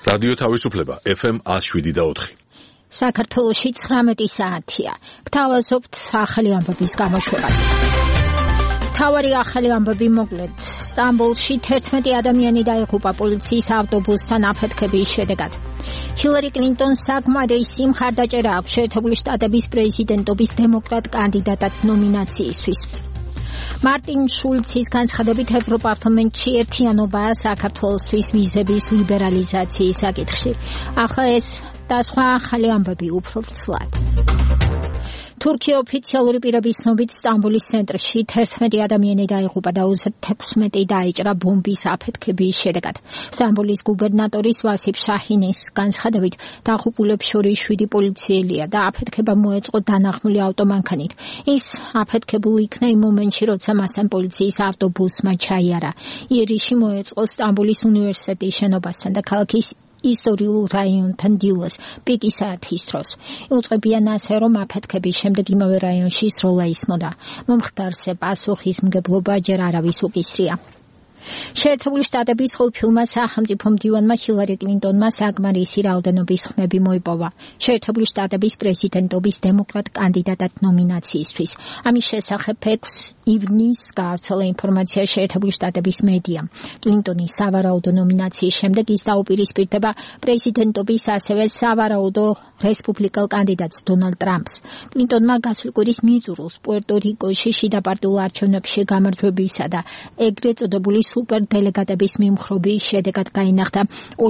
რადიო თავისუფლება FM 107.4. საქართველოში 19 საათია. გთავაზობთ ახალი ამბების გამოშვებას. მთავარი ახალი ამბები მოკლედ. სტამბოლში 11 ადამიანი დაიღუპა პოლიციის ავტობუსთან აფეთქების შედეგად. ჰილარი კლინტონს საკმარისი მხარდაჭერა აქვს შეერთებული შტატების პრეზიდენტობის დემოკრატ კანდიდატად ნომინაციისთვის. მარტინ შულცის განცხადებით ევროპარლამენტში ერთიანობაა საქართველოსთვის ვიზების ლიბერალიზაციის საკითხში. ახლა ეს და სხვა ახალი ამბები უფრო ვრცლად. თურქია ოფიციალური პირების ცნობით სტამბოლის ცენტრში 11 ადამიანი დაიღუპა და 36 დაიჭრა ბომბის აფეთქების შედეგად. სტამბოლის გუბერნატორის ვასიფ შაჰინის განცხადებით დაღუპულებს შორის 7 პოლიციელია და აფეთქება მოეწყო დანახმული ავტომანქანით. ის აფეთქებული იქნა იმ მომენტში, როცა მასთან პოლიციის ავტობუსმა ჩაიარა. იერიში მოეწყო სტამბოლის უნივერსიტეტის შენობასთან და ქალაქის ისტორიულ რაიონთან დილას პიკის საათის დროს. იუწყებიან ასე, რომ აფეთქების შემდეგ იმავე რაიონში სროლა ისმოდა. მომხდარზე პასუხისმგებლობა ჯერ არავის უკისრია. შეერთებული შტატების ხელფილმა სახელმწიფო მდივანმა ჰილარი კლინტონმა საკმარისი რაოდენობის ხმები მოიპოვა შეერთებული შტატების პრეზიდენტობის დემოკრატ კანდიდატად ნომინაციისთვის. ამის შესახებ 6 ივნის გავრცელა ინფორმაცია შეერთებული შტატების მედიამ. კლინტონის სავარაუდო ნომინაციის შემდეგ ის დაუპირისპირდება პრეზიდენტობის ასევე სავარაუდო რესპუბლიკელ კანდიდატს დონალდ ტრამპს. კლინტონმა გასული კვირის მიწურულს პუერტო-რიკოში შიდა პარტიულ არჩევნებში გამარჯვებისა და ეგრეთ წოდებული სუპერ დელეგატების მიმხრობის შედეგად გაინახდა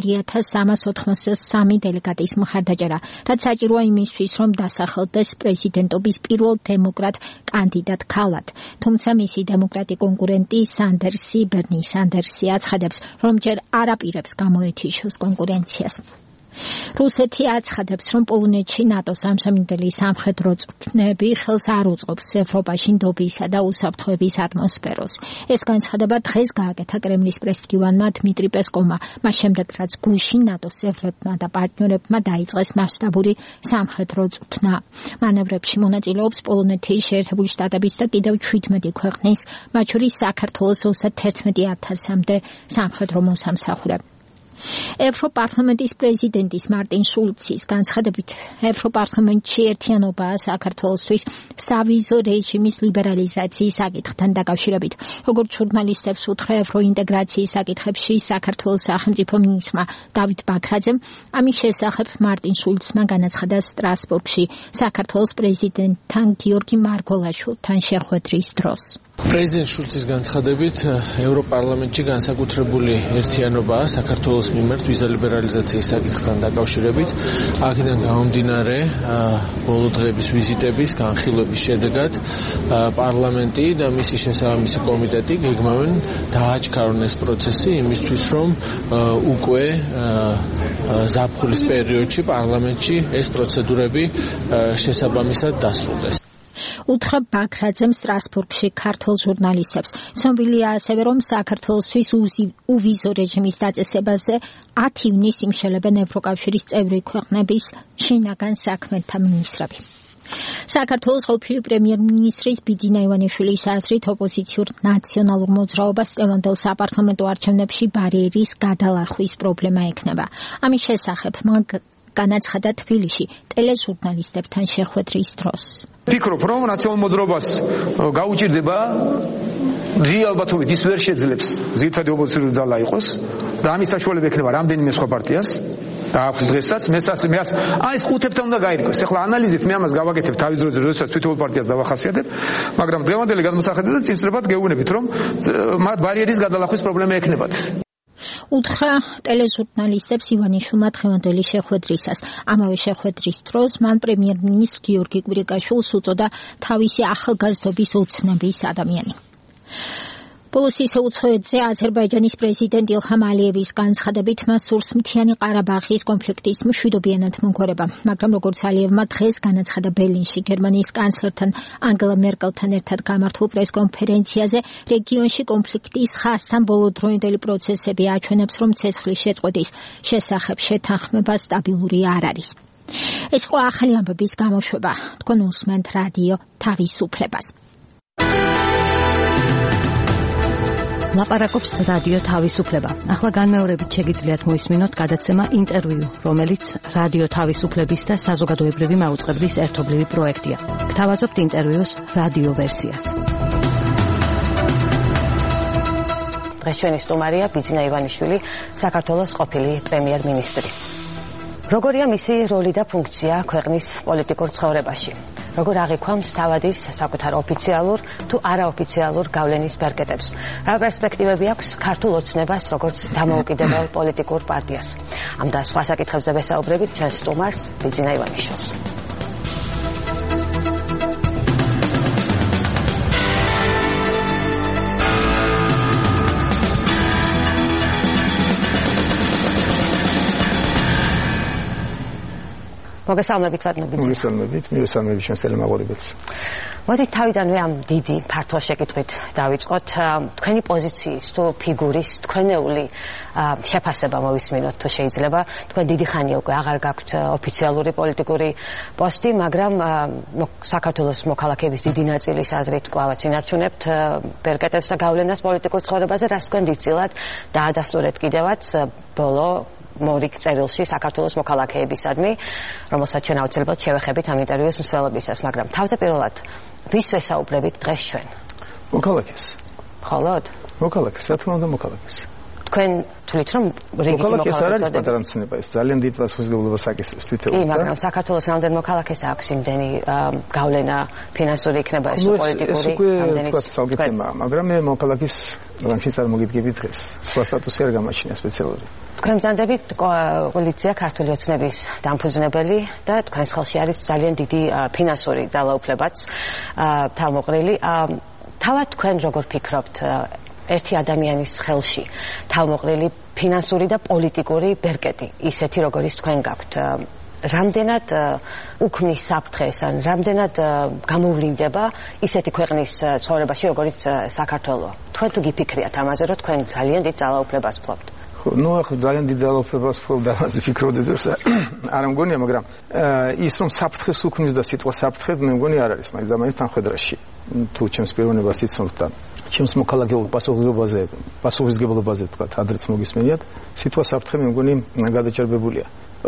2383 დელეგატის მხარდაჭერა, რაც საჭიროა იმისთვის, რომ დასახელდეს პრეზიდენტობის პირველ დემოკრატ კანდიდატ ქალად. თუმცა მისი დემოკრატი კონკურენტი ბერნი სანდერსი აცხადებს, რომ ჯერ არ აპირებს გამოეთიშოს კონკურენციას. რუსეთი აცხადებს, რომ პოლონეთში ნატოს ამსამინდელი სამხედრო წვრთნები ხელს არ უწყობს ევროპაში ნდობისა და უსაფრთხოების ატმოსფეროს. ეს განცხადება დღეს გააკეთა კრემლის პრესმდივანმა დმიტრი პესკოვმა, მას შემდეგ რაც გუშინ ნატოს წევრებმა და პარტნიორებმა დაიწყეს მასშტაბური სამხედრო წვრთნა. მანევრებში მონაწილეობს პოლონეთი, შეერთებული შტატების და კიდევ 17 ქვეყნის, მათ შორის საქართველოს 11,000-მდე სამხედრო მოსამსახურე. ევროპარლამენტის პრეზიდენტის მარტინ შულცის განცხადებით ევროპარლამენტში ერთიანობაა საქართველოსთვის სავიზო რეჟიმის ლიბერალიზაციის საკითხთან დაკავშირებით. როგორც ჟურნალისტებს უთხრა ევროინტეგრაციის საკითხებში საქართველოს სახელმწიფო მინისტრმა დავით ბაქრაძემ, ამის შესახებ მარტინ შულცმა განაცხადა სტრასბურგში საქართველოს პრეზიდენტთან გიორგი მარგველაშვილთან შეხვედრის დროს. პრეზიდენტ შულცის განცხადებით ევროპარლამენტში განსაკუთრებული ერთიანობაა საქართველოს მიმართ ვიზა ლიბერალიზაციის საკითხთან დაკავშირებით. აქედან გამომდინარე ბოლო დღეების ვიზიტების განხილვების შედეგად პარლამენტი და მისი შესაბამისი კომიტეტი გეგმავენ დააჩქარონ ეს პროცესი იმისთვის, რომ უკვე ზაფხულის პერიოდში პარლამენტში ეს პროცედურები შესაბამისად დასრულდეს. უთხრა ბაქრაძემ სტრასბურგში ქართულ ჟურნალისტებს. ცნობილია ასევე, რომ საქართველოსთვის უვიზო რეჟიმის დაწესებაზე 10 ივნისს იმშელებენ ევროკავშირის წევრი ქვეყნების შინაგან საქმეთა მინისტრები. საქართველოს ყოფილი პრემიერ-მინისტრის ბიძინა ივანიშვილის აზრით ოპოზიციურ ნაციონალურ მოძრაობას წლევანდელ საპარლამენტო არჩევნებში ბარიერის გადალახვის პრობლემა ექნება. ამის შესახებ მან განაცხადა თბილისში ტელეჟურნალისტებთან შეხვედრის დროს. ვფიქრობ, რომ ნაციონალურ მოძრაობას გაუჭირდება დიდი ალბათობით ის ვერ შეძლებს ძირითადი ოპოზიციური ძალა იყოს და ამის საშუალება ექნება რამდენიმე სხვა პარტიას და აქვს დღესაც ეს 5-თან უნდა გაირკვეს. ახლა ანალიზით მე ამას გავაკეთებ თავის დროზე, როდესაც თვითონ პარტიას დავახასიათებ, მაგრამ დღევანდელი გადმოსახედიდან წინსწრებად გეუბნებით, რომ მათ ბარიერის გადალახვის პრობლემა ექნებათ. უთხრა ტელეჟურნალისტებს ივანიშვილმა დღევანდელი შეხვედრისას. ამავე შეხვედრის დროს მან პრემიერ-მინისტრ გიორგი კვირიკაშვილს უწოდა თავისი ახალგაზრდობის ოცნების ადამიანი. ბოლოს ისე უცხოეთზე აზერბაიჯანის პრეზიდენტ ილჰამ ალიევის განცხადებით მას სურს მთიანი ყარაბაღის კონფლიქტის მშვიდობიანად მომხმარება, მაგრამ როგორც ალიევმა დღეს განაცხადა ბერლინში გერმანიის კანცლერთან ანგელა მერკელთან ერთად გამართულ პრესკონფერენციაზე, რეგიონში კონფლიქტის ხასთან ბოლოდროინდელი პროცესები აჩვენებს, რომ ცეცხლის შეწყვეტის შესახებ შეთანხმება სტაბილური არ არის. ეს იყო ახალი ამბების გამოშვება. თქვენ უსმენთ რადიო თავისუფლებას. ლაპარაკობს რადიო თავისუფლება. ახლა განმეორებით შეგიძლიათ მოისმინოთ გადაცემა ინტერვიუ, რომელიც რადიო თავისუფლების და საზოგადოებრივი მაუწყებლის ერთობლივი პროექტია. გთავაზობთ ინტერვიუს რადიო ვერსიას. დღეს ჩვენი სტუმარია ბიძინა ივანიშვილი, საქართველოს ყოფილი პრემიერ-მინისტრი. როგორია მისი როლი და ფუნქცია ქვეყნის პოლიტიკურ ცხოვრებაში? როგორ აღიქვამს თავადის საკუთარ ოფიციალურ თუ არაოფიციალურ გავლენის ბერკეტებს? რა პერსპექტივები აქვს ქართულ ოცნებას როგორც დამოუკიდებელ პოლიტიკურ პარტიას? ამ და სხვა საკითხებზე ვესაუბრებით ჩვენს სტუმარს ბიძინა ივანიშვილს. მოგესალმებით ვარდნო ბიძინა. მოგესალმებით, მივესალმებით ჩვენს ტელემაყურებელს. მოდით თავიდანვე ამ დიდი ფართო შეკითხვით დავიწყოთ. თქვენი პოზიციის თუ ფიგურის თქვენეული შეფასება მოვისმინოთ თუ შეიძლება. თქვენ დიდი ხანია უკვე აღარ გაქვთ ოფიციალური პოლიტიკური პოსტი, მაგრამ საქართველოს მოქალაქეების დიდი ნაწილის აზრით კვლავაც ინარჩუნებთ ბერკეტებს და გავლენას პოლიტიკურ ცხოვრებაზე, რაც თქვენ დიდწილად დაადასტურეთ კიდევაც ბოლო მორიგ წერილში საქართველოს მოქალაქეებისადმი, რომელსაც ჩვენ აუცილებლად შევეხებით ამ ინტერვიუს მსვლელობისას, მაგრამ თავდაპირველად ვის ვესაუბრებით დღეს ჩვენ? მოქალაქეს. მხოლოდ? მოქალაქეს, რა თქმა უნდა მოქალაქეს. თქვენ თვლით რომ რიგი მოქალაქეს არ არის პატარა მცნება, ეს ძალიან დიდ პასუხისმგებლობას აკისრებს თვითეულს და მაგრამ საქართველოს რამდენ მოქალაქეს აქვს იმდენი გავლენა ფინანსური იქნება ეს პოლიტიკური ამდენი თემა, მაგრამ მე მოქალაქის რამში წარმოგიდგები დღეს. სხვა სტატუსი არ გამაჩნია სპეციალური. თქვენ ბრძანდებით კოალიცია ქართული ოცნების დამფუძნებელი და თქვენს ხელში არის ძალიან დიდი ფინანსური ძალაუფლებაც თავმოყრილი. თავად თქვენ როგორ ფიქრობთ ერთი ადამიანის ხელში თავმოყრილი ფინანსური და პოლიტიკური ბერკეტი, ისეთი როგორიც თქვენ გაქვთ, რამდენად უქმნის საფრთხეს ან რამდენად გამოვლინდება ისეთი ქვეყნის ცხოვრებაში, როგორიც საქართველო? თქვენ თუ გიფიქრიათ ამაზე, რომ თქვენ ძალიან დიდ ძალაუფლებას ფლობთ? ნუ ახლა ძალიან დიდ ძალაუფლებას ფლობ და ამაზე ფიქრობდით, არ მგონია, მაგრამ ის რომ საფრთხეს უქმნის და სიტყვა საფრთხე მე მგონი არ არის, მაინც და მაინც თანხმედრაში. თუ ჩემს პიროვნებას იცნობთ და ჩემს მოქალაქეულ პასუხისმგებლობაზე თქვა, ადრეც მოგისმენიათ, სიტყვა საფრთხე მე მგონი გადაჭარბებულია.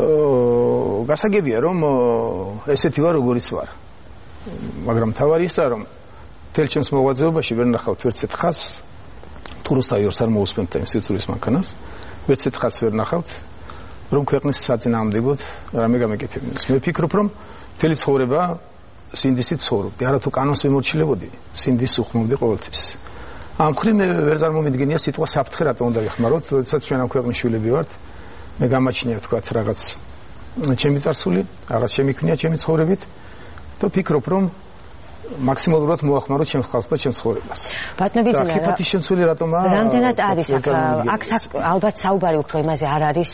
გასაგებია რომ ესეთი ვარ როგორიც ვარ. მაგრამ თავარი ისაა რომ თელ ჩემს მოღვაწეობაში ვერ ნახავთ ვერცეთ ხას თუ რუსთავი ორს არ მოусმენთ იმ სიცოცხლის მანქანას, ვერცეთ ხას ვერ ნახავთ რომ ქვეყნის საწინააღმდეგოდ რამე გამეკეთებინოს. მე ვფიქრობ რომ მთელი ცხოვრება სინდისით ცხოვრობდი, არა თუ კანონს ვემორჩილებოდი, სინდისს უხმობდი ყოველთვის. ამ მხრივ მე ვერ წარმომიდგენია სიტყვა საფრთხე რატომ უნდა ვიხმაროთ, როდესაც ჩვენ ამ ქვეყნის შვილები ვართ. მე გამაჩნია თქვათ რაღაც ჩემი წარსული, რაღაც შემიქმნია ჩემი ცხოვრებით და ვფიქრობ რომ მაქსიმალურად მოახმაროთ ჩემს ხალხს და ჩემს ცხოვრებას. ბატონო ბიძინა, ხიფათის შემცველი რატომა? რამდენად არის აქ ალბათ საუბარი უფრო იმაზე არ არის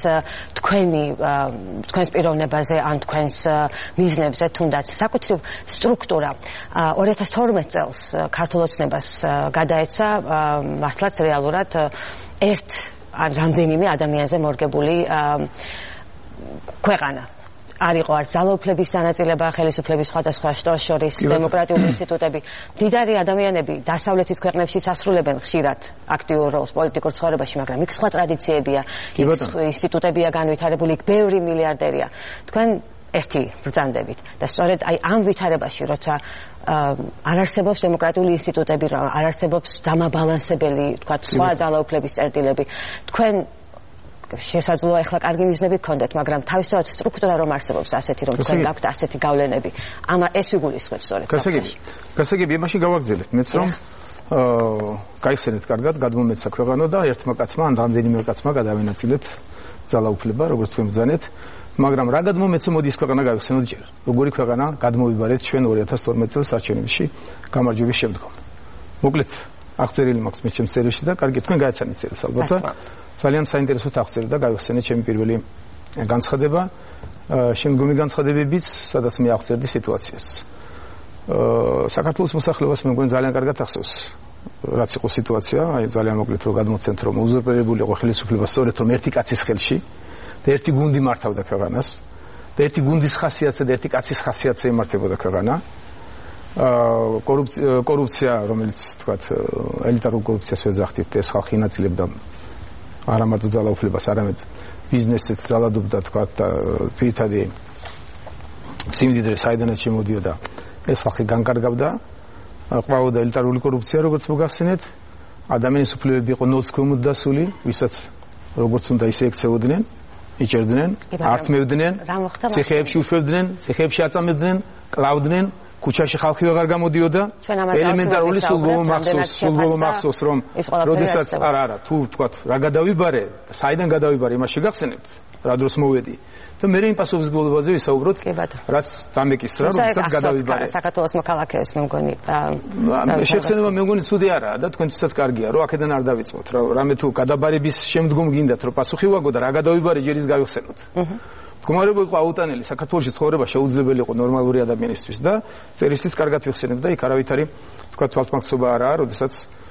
თქვენს პიროვნებაზე ან თქვენს მიზნებზე, თუნდაც საკუთრივ სტრუქტურა 2012 წელს ქართულ ოცნებას გადაეცა მართლაც რეალურად ერთ ან რამდენიმე ადამიანზე მორგებული ქვეყანა. არ იყო არც ძალაუფლების დანაწილება, ხელისუფლების სხვადასხვა შტოს შორის, დემოკრატიული ინსტიტუტები. მდიდარი ადამიანები დასავლეთის ქვეყნებშიც ასრულებენ ხშირად აქტიურ როლს პოლიტიკურ ცხოვრებაში, მაგრამ იქ სხვა ტრადიციებია, იქ ინსტიტუტებია განვითარებული, იქ ბევრი მილიარდერია. თქვენ ერთი ბრძანდებით და სწორედ აი ამ ვითარებაში, როცა არ არსებობს დემოკრატიული ინსტიტუტები, არ არსებობს დამაბალანსებელი, თქვა სხვა ძალაუფლების წერტილები, თქვენ შესაძლოა ახლა კარგი მიზნები გქონდეთ, მაგრამ თავისთავად სტრუქტურა რომ არსებობს ასეთი, რომ თქვენ გაქვთ ასეთი გავლენები, ეს ვიგულისხმეთ სწორედ. გასაგები, იმაში გავაგრძელებ, მეც რომ გაიხსენეთ კარგად, გადმომეცა ქვეყანა და ერთმა კაცმა ან რამდენიმე კაცმა გადავინაწილეთ ძალაუფლება, როგორც თქვენ ბრძანეთ, მაგრამ რა გადმომეცა, მოდი ის ქვეყანა გავიხსენოთ ჯერ. როგორი ქვეყანა გადმოვიბარეთ ჩვენ 2012 წელს არჩევნებში გამარჯვების შემდგომ. მოკლედ აღწერილი მაქვს მე ჩემს წერილში და კარგი თქვენ გაეცანით წერილს ალბათ და ძალიან საინტერესოდ აღწერეთ და გავიხსენეთ ჩემი პირველი განცხადება, შემდგომი განცხადებებიც, სადაც მე აღწერდი სიტუაციას. საქართველოს მოსახლეობას მე მგონი ძალიან კარგად ახსოვს რაც იყო სიტუაცია, აი ძალიან მოკლედ რომ გადმოცემთ რომ უზურპირებული იყო ხელისუფლება სწორედ რომ ერთი კაცის ხელში და ერთი გუნდი მართავდა ქვეყანას და ერთი გუნდის ხასიათზე და ერთი კაცის ხასიათზე იმართებოდა ქვეყანა კორუფცია, რომელიც თქვათ ელიტარულ კორუფციას ვეძახდით, ეს ხალხი ინაწილებდა არა მარტო ძალაუფლებას, არამედ ბიზნესსაც ძალადობდა, თქვათ, ძირითადი სიმდიდრე საიდანაც შემოდიოდა, ეს ხალხი განკარგავდა, ყვაოდა ელიტარული კორუფცია, როგორც მოგახსენეთ, ადამიანის უფლებები იყო ნოლს ქვემოთ დასული, ვისაც როგორც უნდა ისე ექცეოდნენ, იჭერდნენ, ართმევდნენ, ციხეებში უშვებდნენ, ციხეებში აწამებდნენ, კლავდნენ, ქუჩაში ხალხი ვეღარ გამოდიოდა, ელემენტარული სულბოლო მახსოვს, რომ როდესაც არა, თუ თქვათ, რა გადავიბარე, საიდან გადავიბარე, იმაში გახსენებთ, რა დროს მოვედი. და მე იმ პასუხისმგებლობაზე ვისაუბროთ, რაც დამეკისრა, როდესაც გადავიბარე. საქართველოს მოქალაქეებს მე მგონი. შეხსენება მე მგონი ცუდი არაა და თქვენთვისაც კარგია, რომ აქედან არ დავიწყოთ. რამე თუ გადაბარების შემდგომ გინდათ, რომ პასუხი ვაგო და რა გადავიბარე, ჯერ ის გავიხსენოთ. მდგომარეობა იყო აუტანელი, საქართველოში ცხოვრება შეუძლებელი იყო ნორმალური ადამიანისთვის და წერისიც კარგად ვიხსენებ და იქ არავითარი თქვა თვალთმაქცობა არაა, როდესაც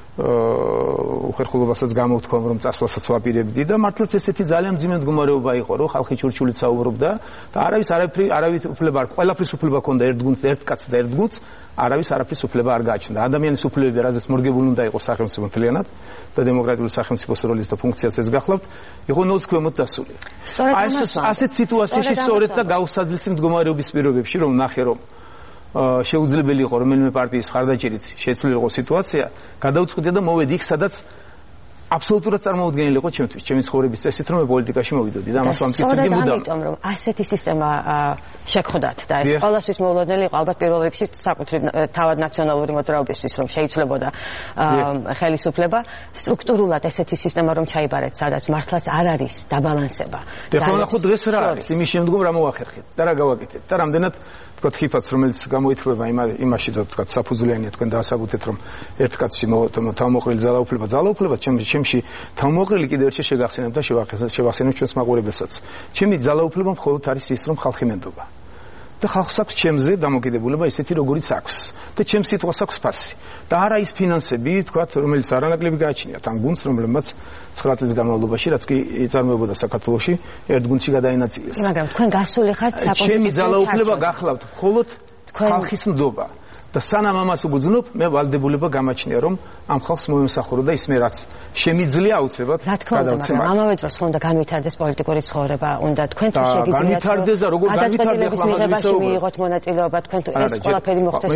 უხერხულობასაც გამოვთქვამ, რომ წასვლასაც ვაპირებდი და მართლაც ესეთი ძალიან მძიმე მდგომარეობა იყო, რომ ხალხი ჩურჩულით საუბრობდა და არავის უფლება არ, ყველაფრის უფლება ჰქონდა ერთ გუნდს, ერთ კაცს და ერთ გუნდს, არავის არაფრის უფლება არ გააჩნდა. ადამიანის უფლებები, რაზეც მორგებული უნდა იყოს სახელმწიფო მთლიანად და დემოკრატიული სახელმწიფოს როლის და ფუნქციას ეს გახლავთ, იყო ნოლს ქვემოთ დასული. ასეთ სიტუაციაში სწორედ და გაუსაძლისი მდგომარეობის პირობებში, რომ ნახე, რომ შეუძლებელი იყო რომელიმე პარტიის ხარდაჭერით შეცვლილიყო სიტუაცია, გადავწყვიტე და მოვედი იქ, სადაც აბსოლუტურად წარმოუდგენელი იყო ჩემთვის, ჩემი ცხოვრების წესით, რომ მე პოლიტიკაში მოვიდოდი და ამას ვამტკიცებდი მუდამ. ამიტომ რომ ასეთი სისტემა შეგხვდათ და ეს ყველასთვის მოულოდნელი იყო, ალბათ პირველ რიგში საკუთრივ თავად ნაციონალური მოძრაობისთვის, რომ შეიძლებოდა ხელისუფლება, სტრუქტურულად ესეთი სისტემა რომ ჩაიბარეთ, სადაც მართლაც არ არის დაბალანსება. ეხლა ნახოთ დღეს რა არის, იმის შემდგომ რა მოვახერხეთ და რა გავაკეთეთ და რამდენად თქვათ ხიფაც, რომელიც გამოითქმება იმაში, თქვათ საფუძვლიანია თქვენ დაასაბუთეთ, რომ ერთ კაცში თავმოყრილი ძალაუფლება, ჩემში თავმოყრილი კიდევ ერთი შეგახსენებ და შევახსენებ ჩვენს მაყურებელსაც. ჩემი ძალაუფლება მხოლოდ არის ის, რომ ხალხი მენდობა. და ხალხს აქვს ჩემზე დამოკიდებულება ისეთი, როგორიც აქვს. და ჩემს სიტყვას აქვს ფასი. და არა ის ფინანსები, თქვათ, რომელიც არანაკლები გააჩნიათ ამ გუნდს, რომლებმაც 9 წლის განმავლობაში, რაც კი იწარმოებოდა საქართველოში, ერთ გუნდში გადაინაწილეს. მაგრამ თქვენ გასული ხართ საკონსტიტუციო ჩემი ძალაუფლება გახლავთ მხოლოდ ხალხის ნდობა. და სანამ ამას უგრძნობ, მე ვალდებულება გამაჩნია, რომ ამ ხალხს მოემსახურო და ის მე რაც შემიძლია აუცილებლად გადავცემ. ამავე დროს უნდა განვითარდეს პოლიტიკური ცხოვრება, უნდა თქვენ თუ შეგიძლიათ განვითარდეს და როგორ განვითარდეს მიღებაში მიიღოთ მონაწილეობა, თქვენ თუ ეს ყველაფერი მოხდეს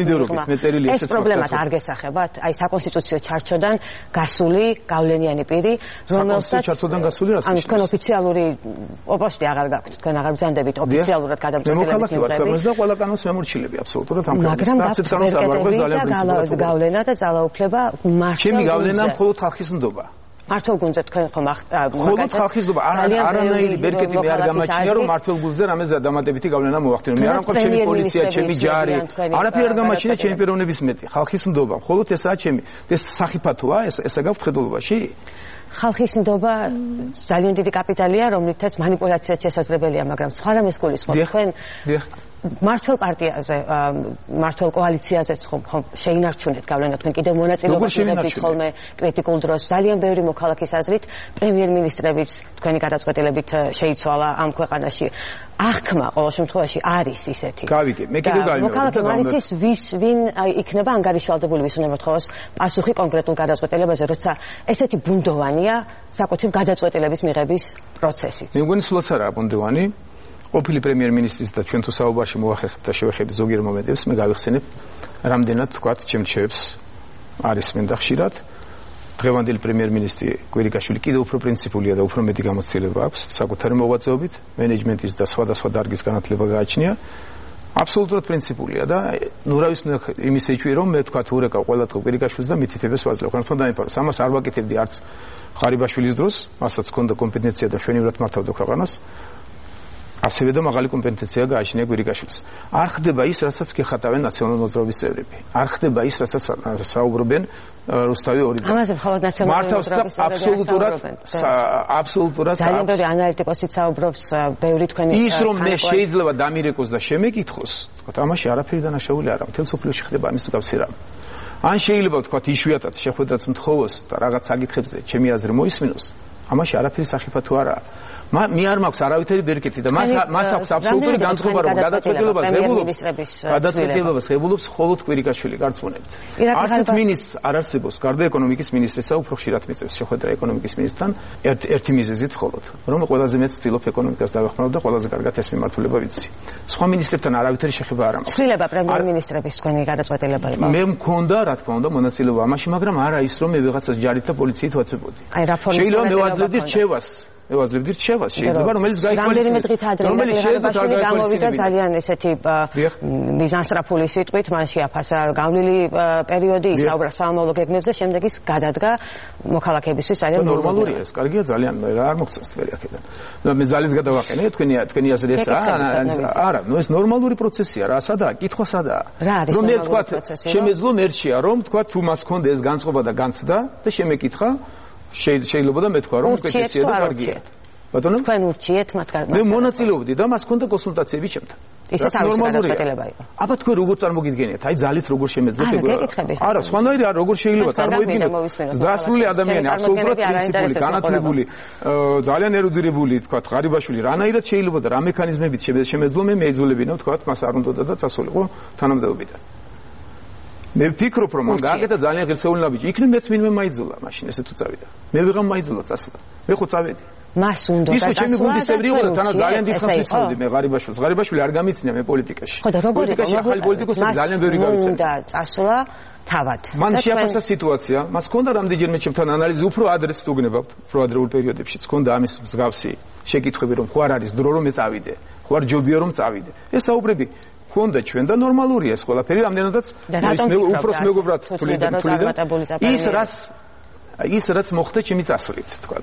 ეს პრობლემად არ გესახებათ? აი საკონსტიტუციო ჩარჩოდან გასული გავლენიანი პირი, რომელსაც ჩარჩოდან გასული რას ნიშნავს? თქვენ ოფიციალური პოსტი აღარ გაქვთ, თქვენ აღარ ბრძანდებით ოფიციალურად გადამწყვეტების მიღების და ყველა კანონს მემორჩილები აბსოლუტურად ამ მაგრამ გავლენა და ძალაუფლება ჩემი გავლენა მხოლოდ ხალხის ნდობა. მართლ გუნდზე თქვენ ხომ მხოლოდ ხალხის ნდობა. არანაირი ბერკეტი მე არ გამაჩნია, რომ მართლ გუნდზე რამეს დამატებითი გავლენა მოვახდინო. მე არ მყავს ჩემი პოლიცია, ჩემი ჯარი. არაფერი არ გამაჩნია ჩემი პიროვნების მეტი. ხალხის ნდობა. მხოლოდ ესაა ჩემი. ეს სახიფათოა, ესა გაქვთ ხედულობაში? ხალხის ნდობა ძალიან დიდი კაპიტალია, რომლითაც მანიპულაციაც შესაძლებელია, მაგრამ სხვა რამეს გულისხმობ. თქვენ მართლ პარტიაზე, მართლ კოალიციაზეც ხომ შეინარჩუნეთ გავლენა, თქვენ კიდევ მონაწილეობას იღებთ ხოლმე კრიტიკულ დროს. ძალიან ბევრი მოქალაქის აზრით პრემიერ-მინისტრებიც თქვენი გადაწყვეტილებით შეიცვალა ამ ქვეყანაში. აღქმა ყოველ შემთხვევაში არის ისეთი. გავიგე, მე კიდევ გავიმეორებ. მოქალაქე მარიცის ვინ იქნება ანგარიშვალდებული, ვის უნდა მოთხოვოს პასუხი კონკრეტულ გადაწყვეტილებაზე, როცა ესეთი ბუნდოვანია საკუთრივ გადაწყვეტილების მიღების პროცესიც. მე მგონი სულაც არაა ბუნდოვანი. ყოფილი პრემიერ-მინისტრის და ჩვენ თუ საუბარში მოვახერხებთ და შევეხებთ ზოგიერთ მომენტებს, მე გავიხსენებ რამდენად თქვათ ჩემჩევებს არის მინდა ხშირად. დღევანდელი პრემიერ-მინისტრი კვირიკაშვილი კიდევ უფრო პრინციპულია და უფრო მეტი გამოცდილება აქვს საკუთარი მოღვაწეობით, მენეჯმენტის და სხვადასხვა დარგის განათლება გააჩნია. აბსოლუტურად პრინციპულია და ნურავის იმის ეჭვი, რომ მე თქვათ ურეკავ ყველა დღე კვირიკაშვილს და მითითებას ვაძლევ. ხან თქო დაიფაროს. ამას არ ვაკეთებდი არც ხარიბაშვილის დროს, მასაც ჰქონდა კომპეტენცია და შვენივრად მართავდა ქვეყანას. ასევე და მაღალი კომპეტენცია გააჩნია კვირიკაშვილს. არ ხდება ის, რასაც გეხატავენ ნაციონალური მოძრაობის წევრები. არ ხდება ის, რასაც საუბრობენ რუსთავი ორი. ამაზე მხოლოდ ნაციონალური მოძრაობის აბსოლუტურად ძალიან ბევრი ანალიტიკოსიც საუბრობს, ბევრი თქვენი ის რომ მე შეიძლება დამირეკოს და შემეკითხოს, თქვა ამაში არაფერი დანაშაული არა. მთელ სოფლიოში ხდება ამის მსგავსი რამ. ან შეიძლება თქვა იშვიათად შეხვედრაც მთხოვოს და რაღაც საკითხებზე ჩემი აზრი მოისმინოს. ამაში არაფერი სახიფა თუ არაა. მე არ მაქვს არავითარი ბერკეტი და მას აქვს აბსოლუტური განწყობა, რომ გადაწყვეტილებას ღებულობს მხოლოდ კვირიკაშვილი გარწმუნებით. არც მინისტრს არ არსებობს გარდა ეკონომიკის მინისტრისა, უფრო ხშირად მიწევს შეხვედრა ეკონომიკის მინისტრთან ერთი მიზეზით მხოლოდ, რომ ყველაზე მეც ვცდილობ ეკონომიკას დავეხმარო და ყველაზე კარგად ეს მიმართულება ვიცი. სხვა მინისტრებთან არავითარი შეხება არ მაქვს. ცვლილება პრემიერ-მინისტრების თქვენი გადაწყვეტილება იყო. მე მქონდა, რა თქმა უნდა, მონაწილეობა ამაში, მაგრამ არა ის, რომ მე ვიღაცას ჯარით და პოლიციით ვაწებოდი. შეიძლება მე ვაძლევდი რჩევას. შეიძლება რომელიც გაიქვალისწინებს, რომელიც შეიძლება გამოვიდა ძალიან ესეთი მიზანსწრაფული სიტყვით, მან შეაფასა გავლილი პერიოდი, ისაუბრა სამომავლო გეგმებზე, შემდეგ ის გადადგა მოქალაქეებისთვის ძალიან ნორმალურია ეს, კარგია ძალიან, მე არ მოგწევს თქვენი აქედან. მე ძალით გადავაყენე, თქვენი აზრი ესაა? არა, ნუ ეს ნორმალური პროცესია რა, სადაა? კითხვა სადაა? რომ მე თქვა, შემეძლო მერჩია, რომ თქვა თუ მას ქონდა ეს განწყობა და განცდა და შემეკითხა შეიძლება და მე თქვა რომ უკეთესია და კარგია. ბატონო? თქვენ ურჩიეთ მათგან. მე მონაწილეობდი და მას ქონდა კონსულტაციები ჩემთან. ისე თავისი გადაწყვეტილება იყო. აბა თქვენ როგორ წარმოგიდგენიათ? აი ძალით როგორ შემეძლოთ ეგ? არა, სხვანაირი არ როგორ შეიძლება წარმოიდგინოთ. დასრულებული ადამიანი, აბსოლუტურად პრინციპული, განათლებული, ძალიან ერუდირებული, თქვა ღარიბაშვილი, რანაირად შეიძლება და რა მექანიზმებით შემეძლო მე მეიძულებინო, თქვა მას არ უნდა და წასულიყო თანამდებობიდან. მე ვფიქრობ, რომ მან გააკეთა ძალიან ღირსეული ნაბიჯი. იქნებ მეც მინიმუმ მაიძულა მაშინ ესე თუ წავიდა. მე ვიღამ მაიძულა წასვლა. მე ხო წავედი. მას უნდა წასვლა. ის ჩემი გუნდის წევრი იყო და თანაც ძალიან დიდ ხანს ვიცნობდი მე ღარიბაშვილს. ღარიბაშვილი არ გამიცნია მე პოლიტიკაში. ხო და როგორ იყო? ახალი პოლიტიკოსები ძალიან ბევრი გავიცემ. უნდა წასვლა თავად. მან შეაფასა სიტუაცია. მას ჰქონდა რამდენჯერმე ჩემთან ანალიზი უფრო ადრეც ვუგნებავთ, უფრო ადრეულ პერიოდებშიც. ჰქონდა ამის მსგავსი შეკითხვები, რომ ხო არ არის დრო რომ მე წავიდე. ხო არ ჯობია რომ წავიდე. ეს საუბრები ქონდა ჩვენ და ნორმალურია ეს ყველაფერი, ამდენადაც მე უფროს მეგობრად თვლიდა ის რაც მოხდა ჩემი წასვლით, თქვა.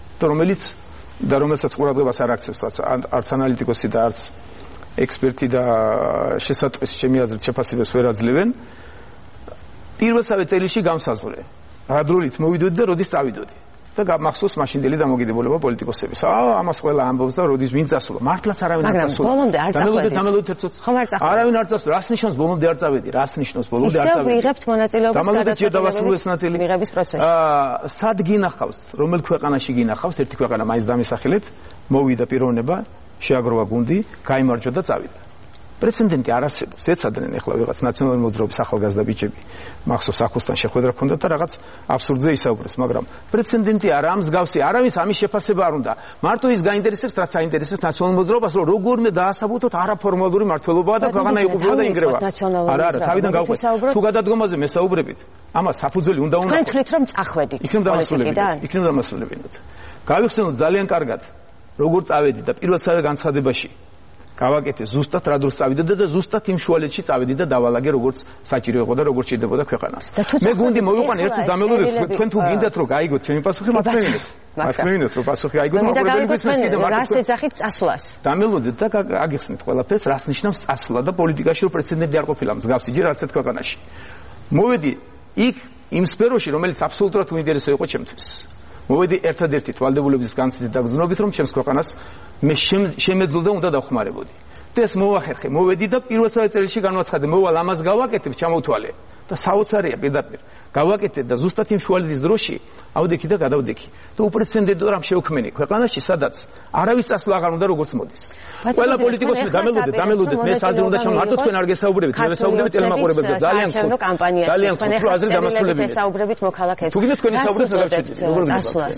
და რომელსაც ყურადღებას არ აქცევს არც ანალიტიკოსი და არც ექსპერტი და შესატყვისი ჩემი აზრით შეფასებას ვერ აძლევენ. პირველსავე წელიწადში გამსაზღვრე. რა დროით მოვიდოდი და როდის წავიდოდი. და მახსოვს მაშინდელი დამოკიდებულება პოლიტიკოსების. ამას ყველა ამბობს და როდის ვინ წასულა. მართლაც არავინ არ წასულა. ბოლომდე არ წავედი. დამელოდეთ ერთ წუთს. არავინ არ წასულა. რას ნიშნავს ბოლომდე არ წავედი? რას ნიშნავს ბოლომდე არ წავედი? ისე ვიღებთ მონაწილეობას გადაწყვეტილების პროცესში. სად გინახავს? რომელ ქვეყანაში გინახავს? ერთი ქვეყანა მაინც დამისახილეთ, მოვიდა პიროვნება, შეაგროვა გუნდი, გაიმარჯვა და წავიდა. პრეცედენტი არ არსებობს. ეცადნენ ახლა ვიღაც ნაციონალური მოძრაობის ახალგაზრდა ბიჭები. მახსოვს აქოსთან შეხვედრა ჰქონდა და რაღაც აბსურდზე ისაუბრეს, მაგრამ პრეცედენტი არა მსგავსი, არავის ამის შეფასება არ უნდა. მარტო ის გაინტერესებს, რაც აინტერესებს ნაციონალურ მოძრაობას, რომ როგორმე დაასაბუთოთ არაფორმალური მართლობაა და ქვეყანა იყუპება და ინგრევა. არა, თავიდან გავყვეთ. თუ გადადგომაზე მესაუბრებით, ამას საფუძველი უნდა უნდა. თქვენ თვლით რომ წახვედით პოლიტიკიდან? იქნებ დამასრულებინოთ. გავიხსენოთ ძალიან კარგად, როგორ წავედი და პირველსავე განცხადებაში გავაკეთე ზუსტად რა დროს წავიდოდა და ზუსტად იმ შუალედში წავედი და დავალაგე როგორც საჭირო იყო და როგორც ჭირდებოდა ქვეყანას. მე გუნდი მოვიყვანე ერთს დამელოდეთ თქვენ თუ გინდათ რომ გაიგოთ ჩემი პასუხი მართლმევინოთ რომ პასუხი აიგოთ მაყურებელი გისმენთ და რას ეძახით წასვლას. დამელოდეთ და აგიხსნით ყველაფერს რას ნიშნავს წასვლა და პოლიტიკაში რო პრეცედენტი არ ყოფილა მსგავსი ჯერ არც ერთ ქვეყანაში. მოვედი იქ იმ სფეროში რომელიც აბსოლუტურად უინტერესო იყო ჩემთვის. მოვედი ერთადერთი თვალდებულების განცდით და გზნობით რომ ჩემს ქვეყანას მე შემეძლო და უნდა დავხმარებოდი. და ეს მოვახერხე, მოვედი და პირველსავე წელიწადში განვაცხადე, მოვალ ამას გავაკეთებ, ჩამოვთვალე და საოცარია პირდაპირ. გავაკეთე და ზუსტად იმ შუალედის დროში ავდექი და გადავდექი. და უპრეცედენტო რამ შევქმენი ქვეყანაში, სადაც არავის წასვლა აღარ უნდა როგორც მოდის. ყველა პოლიტიკოსი დამელოდეთ, მე საზრე უნდა ჩამართო თქვენ არ გესაუბრებით, მე ვესაუბრები ტელემაყურებელს და ძალიან ხო აზრი დამასრულებინეთ. ესაუბრებით მოქალაქეებს. თუ გინდათ თქვენი საუბრები გადავჭირდეთ, როგორ გინდათ?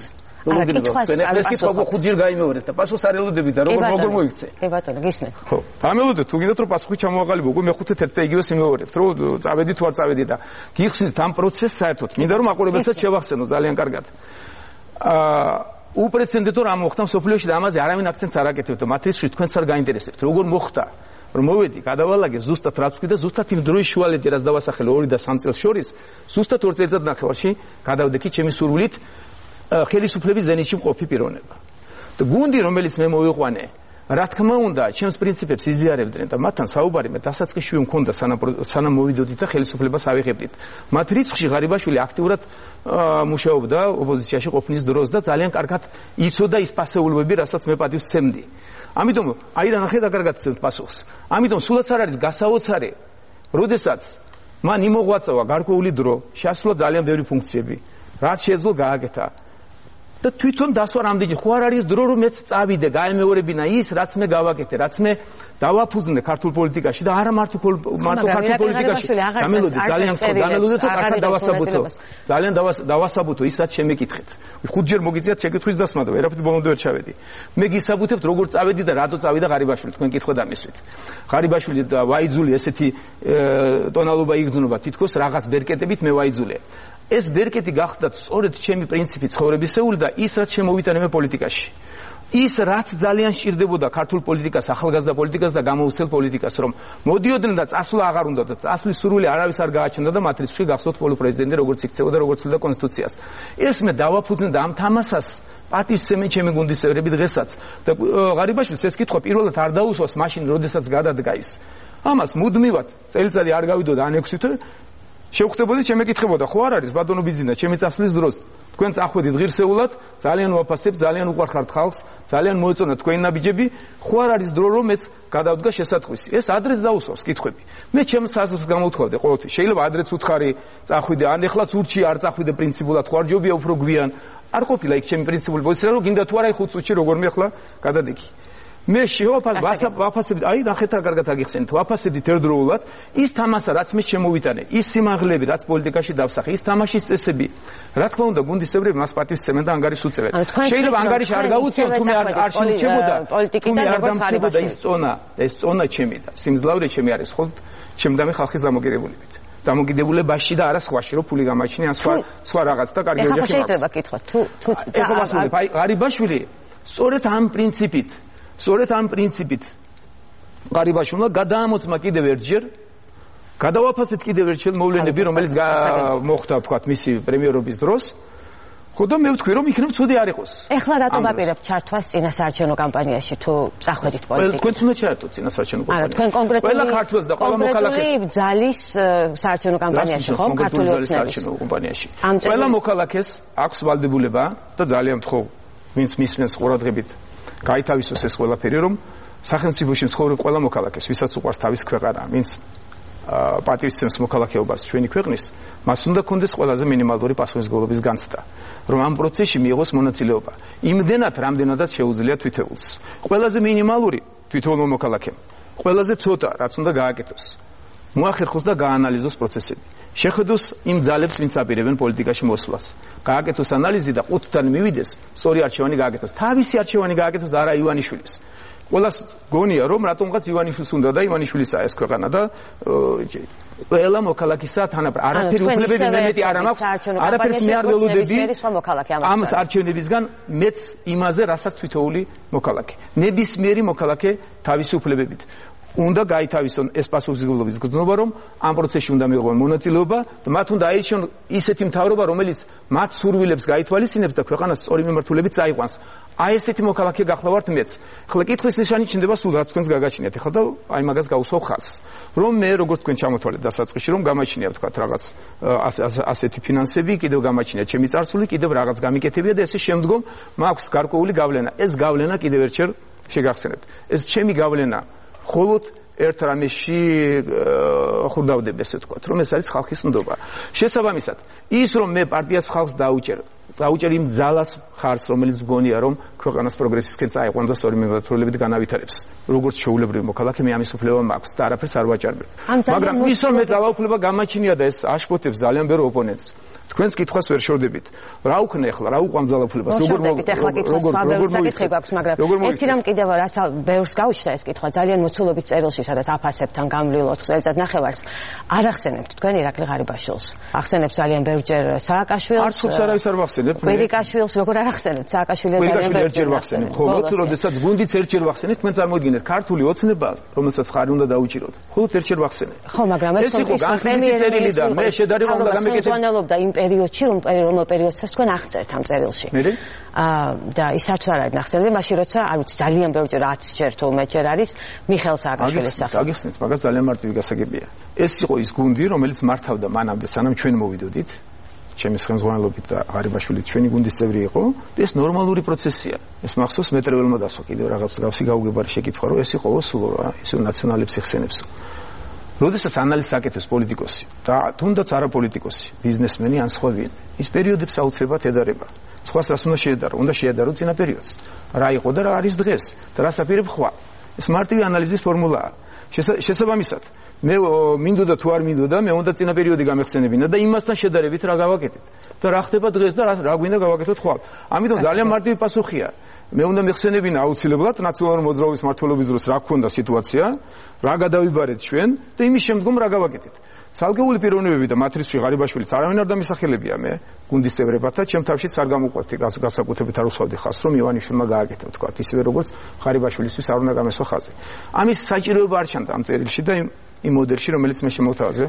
ეს ხუთჯერ გაიმეორეთ და პასუხს არ ელოდებით და როგორ მოიქცე. კი ბატონო, გისმენთ. ხო, დამელოდეთ, თუ გინდათ რომ პასუხი ჩამოაყალიბო, უკვე მეხუთე ერთ და იგივეს იმეორებთ, რომ წავედი თუ არ წავედი და გიხსნით ამ პროცესს საერთოდ. მინდა რომ მაყურებელსაც შევახსენო ძალიან კარგად. უპრეცედენტო რამ მოხდა მსოფლიოში და ამაზე არავინ აქცენტს არ აკეთებთ და მათ ისში თქვენც არ გაინტერესებთ. როგორ მოხდა? რომ მოვედი, გადავალაგე ზუსტად რაც ვქი და ზუსტად იმ დროის შუალედი რაც დავასახელე 2 და 3 წელს შორის, ზუსტად 2 წელიწადნახევარში გადავდექი ჩემი სურვილით ხელისუფლების ზენიტში მყოფი პიროვნება. და გუნდი რომელიც მე მოვიყვანე, რა თქმა უნდა, ჩემს პრინციპებს იზიარებდნენ და მათთან საუბარი მე დასაწყისში მქონდა სანამ მოვიდოდით და ხელისუფლებას ავიღებდით. მათ რიცხვში ღარიბაშვილი აქტიურად მუშაობდა ოპოზიციაში ყოფნის დროს და ძალიან კარგად იცოდა ის პასეულობები, რასაც მე პატივს ვცემდი. ამიტომ აი რა ნახე და კარგად ვცემთ პასუხს. ამიტომ სულაც არ არის გასაოცარი, როდესაც მან იმოღვაწევა გარკვეული დრო, შეასრულა ძალიან ბევრი ფუნქციები. რაც შეეძლო გააკეთა და თვითონ დასვა რამდენი ხო არ არის დრო რომ მეც წავიდე გაემეორებინა ის რაც მე გავაკეთე რაც მე დავაფუძნე ქართულ პოლიტიკაში და არა მარტო ქართულ პოლიტიკაში გამელოდი ძალიან ხო გამელოდი თუ კარგად დავასაბუთო ძალიან დავასაბუთო ის რაც შემეკითხეთ ხუთჯერ მოგიწიათ შეკითხვის დასმა და ვერაფრით ბოლომდე ვერ ჩავედი მე გისაბუთებთ როგორ წავედი და რატო წავიდა ღარიბაშვილი თქვენ კითხვა დამისვით ღარიბაშვილი და ვაიძული ესეთი ტონალობა იგრძნობა თითქოს რაღაც ბერკეტებით მე ვაიძულე ეს ბერკეტი გახდა სწორედ ჩემი პრინციპი ცხოვრებისეული და ის რაც შემოვიტანე მე პოლიტიკაში ის რაც ძალიან სჭირდებოდა ქართულ პოლიტიკას, ახალგაზრდა პოლიტიკას და გამოუცდელ პოლიტიკას, რომ მოდიოდნენ და წასვლა აღარ უნდა და წასვლის სურვილი არავის არ გააჩნდა და მათ რიცხვი გახსოვთ პოლიტპრეზიდენტი როგორც იქცეოდა, როგორც ცდილობდა კონსტიტუციას. ეს მე დავაფუძნე და ამ თამასას პატივსცემენ ჩემი გუნდის წევრები დღესაც და ღარიბაშვილს ეს კითხვა პირველად არ დაუსვას მაშინ, როდესაც გადადგა ის. ამას მუდმივად წელიწადი არ გავიდოდა ან 6 თვე შევხვდებოდი შემეკითხებოდა ხო არ არის ბატონო ბიძინა ჩემი წასვლის დროს თქვენ წახვედით ღირსეულად ძალიან ვაფასებთ ძალიან უყვარხართ ხალხს ძალიან მოეწონა თქვენი ნაბიჯები ხო არ არის დრო რომ ეს გადავდგა შესაძღვისი ეს ადრეს დაუსვავს კითხვები მე ჩემს საზრს გამოვთქვავდი ყოველთვის შეიძლება ადრეც უთხარი წახვიდე ან ეხლაც ურჩი არ წახვიდე პრინციპულად ხო არ ჯობია უფრო გვიან არ ყოფილა იქ ჩემი პრინციპული პოზიცია რომ გინდა თუ არა 5 წუთში როგორ მე ახლა გადადიქი მე ვაფასებდი აი ნახეთ რა კარგად აგიხსენეთ ვაფასებდით ერთდროულად ის თამასა რაც მე შემოვიტანე ის სიმაღლეები რაც პოლიტიკაში დავსახე ის თამაშის წესები რა თქმა უნდა გუნდის წევრები მას პატივსცემენ და ანგარიშს უწევენ შეიძლება ანგარიში არ გაუწიოთ თუ მე არ შემოჩებოდა პოლიტიკიდან როგორც ხარიბაშვილი ეს წონა ჩემი და სიმძლავრე ჩემი არის ხო ჩემ და მე ხალხის დამოკიდებულებით დამოკიდებულებაში და არა სხვაში რომ ფული გამაჩნია ან სხვა რაღაც და კარგი ოჯახი მაქვს შეიძლება კითხვა თუ აი ღარიბაშვილი სწორედ ამ პრინციპით ღარიბაშვილმა გადაამოწმა კიდევ ერთჯერ გადავაფასეთ კიდევ ერთხელ მოვლენები რომელიც მოხდა თქვათ მისი პრემიერობის დროს ხო და მე ვთქვი რომ იქნებ ცუდი არ იყოს ეხლა რატომ აპირებთ ჩართვას წინასაარჩევნო კამპანიაში თუ წახვედით პოლიტიკაში თქვენც უნდა ჩაერთოთ წინასაარჩევნო კამპანიაში არა თქვენ კონკრეტული ყველა ქართველს და ყველა მოქალაქეს ძალის საარჩევნო კამპანიაში ხო ქართული ოცნების კამპანიაში ყველა მოქალაქეს აქვს ვალდებულება და ძალიან მთხოვ ვინც მისმენს ყურადღებით გაითავისოს ეს ყველაფერი რომ სახელმწიფოში ცხოვრებ ყველა მოქალაქეს ვისაც უყვარს თავის ქვეყანა ვინც პატივისცემს მოქალაქეობას ჩვენი ქვეყნის მას უნდა კონდეს ყველაზე მინიმალური პასუხისმგებლობის განცდა რომ ამ პროცესში მიიღოს მონაწილეობა იმდენად რამდენადაც შეუძლია თვითეულს ყველაზე მინიმალური თვითოულმა მოქალაქემ ყველაზე ცოტა რაც უნდა გააკეთოს მოახერხოს და გაანალიზოს პროცესები შეხედოს იმ ძალებს ვინც აპირებენ პოლიტიკაში მოსვლას გააკეთოს ანალიზი და ყუთთან მივიდეს სწორი არჩევანი გააკეთოს თავისი არჩევანი გააკეთოს არა ივანიშვილის ყველას გონია რომ რატომღაც ივანიშვილს უნდა და ივანიშვილისაა ეს ქვეყანა და ყველა მოქალაქისა თანაბრად არაფერი უფლებები მე მეტი არ მაქვს არაფერს მე არ ველოდები ამ არჩევნებისგან მეც იმაზე რასაც თვითოული მოქალაქე ნებისმიერი მოქალაქე თავისი უფლებებით უნდა გაითავისონ ეს პასუხისმგებლობის გრძნობა რომ ამ პროცესში უნდა მიიღონ მონაწილეობა და მათ უნდა აირჩიონ ისეთი მთავრობა რომელიც მათ სურვილებს გაითვალისწინებს და ქვეყანას სწორი მიმართულებით წაიყვანს აი ესეთი მოქალაქე გახლავართ მეც ხლა კითხვის ნიშანი ჩნდება სულ რაც თქვენს გაგაჩნიათ ახლა და აი მაგას გავუსვავ ხაზს რომ მე როგორც თქვენ ჩამოთვალეთ დასაწყისში რომ გამაჩნია თქვა რაღაც ასეთი ფინანსები კიდევ გამაჩნია ჩემი წარსული კიდევ რაღაც გამიკეთებია და ესე შემდგომ მაქვს გარკვეული გავლენა ეს გავლენა კიდევ ერთხელ შეგახსენებთ ეს ჩემი გავლენა ხოლოდ ერთ რამეში ხურდავდება ესე ვთქვათ რომ ეს არის ხალხის ნდობა შესაბამისად ის რომ მე პარტიას ხალხს დაუჭერ იმ ძალას ხარს რომელიც მგონია რომ ქვეყანას პროგრესისკენ წაიყვანს და სწორი მიმართულებით განავითარებს როგორც შეუულებრივი მოქალაქე მე ამის უფლება მაქვს და არაფერს არ ვაჭარბებ მაგრამ ის რომ მე ძალაუფლება გამაჩნია და ეს აშფოთებს ძალიან ბევრ ოპონენტს თქვენს კითხვას ვერ შორდებით რა უქნე ახლა რა უყვამ ძალაუფლებას როგორ გვაქვს მაგრამ ერთი რამ კიდევ რაც ბევრს გაუჩნდა ეს კითხვა ძალიან მოცულობით წერილში სადაც აფასებთან გამრიულ 4 წელიწად ნახევარს არ ახსენებთ თქვენ ირაკლი ღარიბაშვილს ახსენებს ძალიან ბევრჯერ სააკაშვილს არც ხობს არავის არ ვახსენებ კვირიკაშვილს როგორ არ ახსენებთ სააკაშვილს ძალიან ბევრჯერ ვახსენებ ხოლმე თუ როდესაც გუნდიც ერთჯერ ვახსენეთ თქვენ წარმოიდგინეთ ქართული ოცნება რომელსაც ხარი უნდა დაუჭიროთ ხოლმე ერთჯერ ვახსენეთ ხო მაგრამ ეს იყო განხილვის და მე შედარება უნდა გამეკეთებინალობდა იმ პერიოდში რომ პერიოდსაც თქვენ აღწერთ ამ წერილში და ის არც არ არის ნახსენები მაშინ როცა არ ვიცი ძალიან ბევრჯერ 10 ჯერ თუ მეჯერ არის მიხეილ სააკაშვილის სახელი აგიხსნით მაგას ძალიან მარტივი გასაგებია ეს იყო ის გუნდი რომელიც მართავდა მანამდე სანამ ჩვენ მოვიდოდით ჩემის ხელმძღვანელობით და ღარიბაშვილი ჩვენი გუნდის წევრი იყო და ეს ნორმალური პროცესია ეს მახსოვს მეტრეველმა დასვა კიდევ რაღაც გავსი გაუგებარი შეკითხვა რომ ეს იყო სულ რა ისე ნაციონალებს იხსენებსო როდესაც ანალიზს აკეთებს პოლიტიკოსი და თუნდაც არა პოლიტიკოსი, ბიზნესმენი ან სხვა ვინ, ის პერიოდებს აუცილებლად ედარება. სხვას რას უნდა შეედარო? უნდა შეედარო წინა პერიოდს. რა იყო და რა არის დღეს და რას აპირებ ხვალ. ეს მარტივი ანალიზის ფორმულაა. შესაბამისად, მე მინდოდა თუ არ მინდოდა, მე უნდა წინა პერიოდი გამეხსენებინა და იმასთან შედარებით რა გავაკეთეთ და რა ხდება დღეს და რა გვინდა გავაკეთოთ ხვალ. ამიტომ ძალიან მარტივი პასუხია. მე უნდა მეხსენებინა აუცილებლად ნაციონალური მოძრაობის მმართველობის დროს რა ქონდა სიტუაცია, რა გადავიბარეთ ჩვენ და იმის შემდგომ რა გავაკეთეთ. ცალკეული პიროვნებები და მათ რიცხვი ღარიბაშვილიც არავინ არ დამისახელებია მე გუნდის წევრებად და ჩემ თავშიც არ გამოყვებთ განსაკუთრებით არ უხსავდი ხას რომ ივანიშვილმა გააკეთა თქვა ისევე როგორც ღარიბაშვილისთვის არ უნდა გამესვა ხაზი. ამის საჭიროება არ ჩანდა ამ წერილში და იმ მოდელში რომელიც მე შემოთავაზე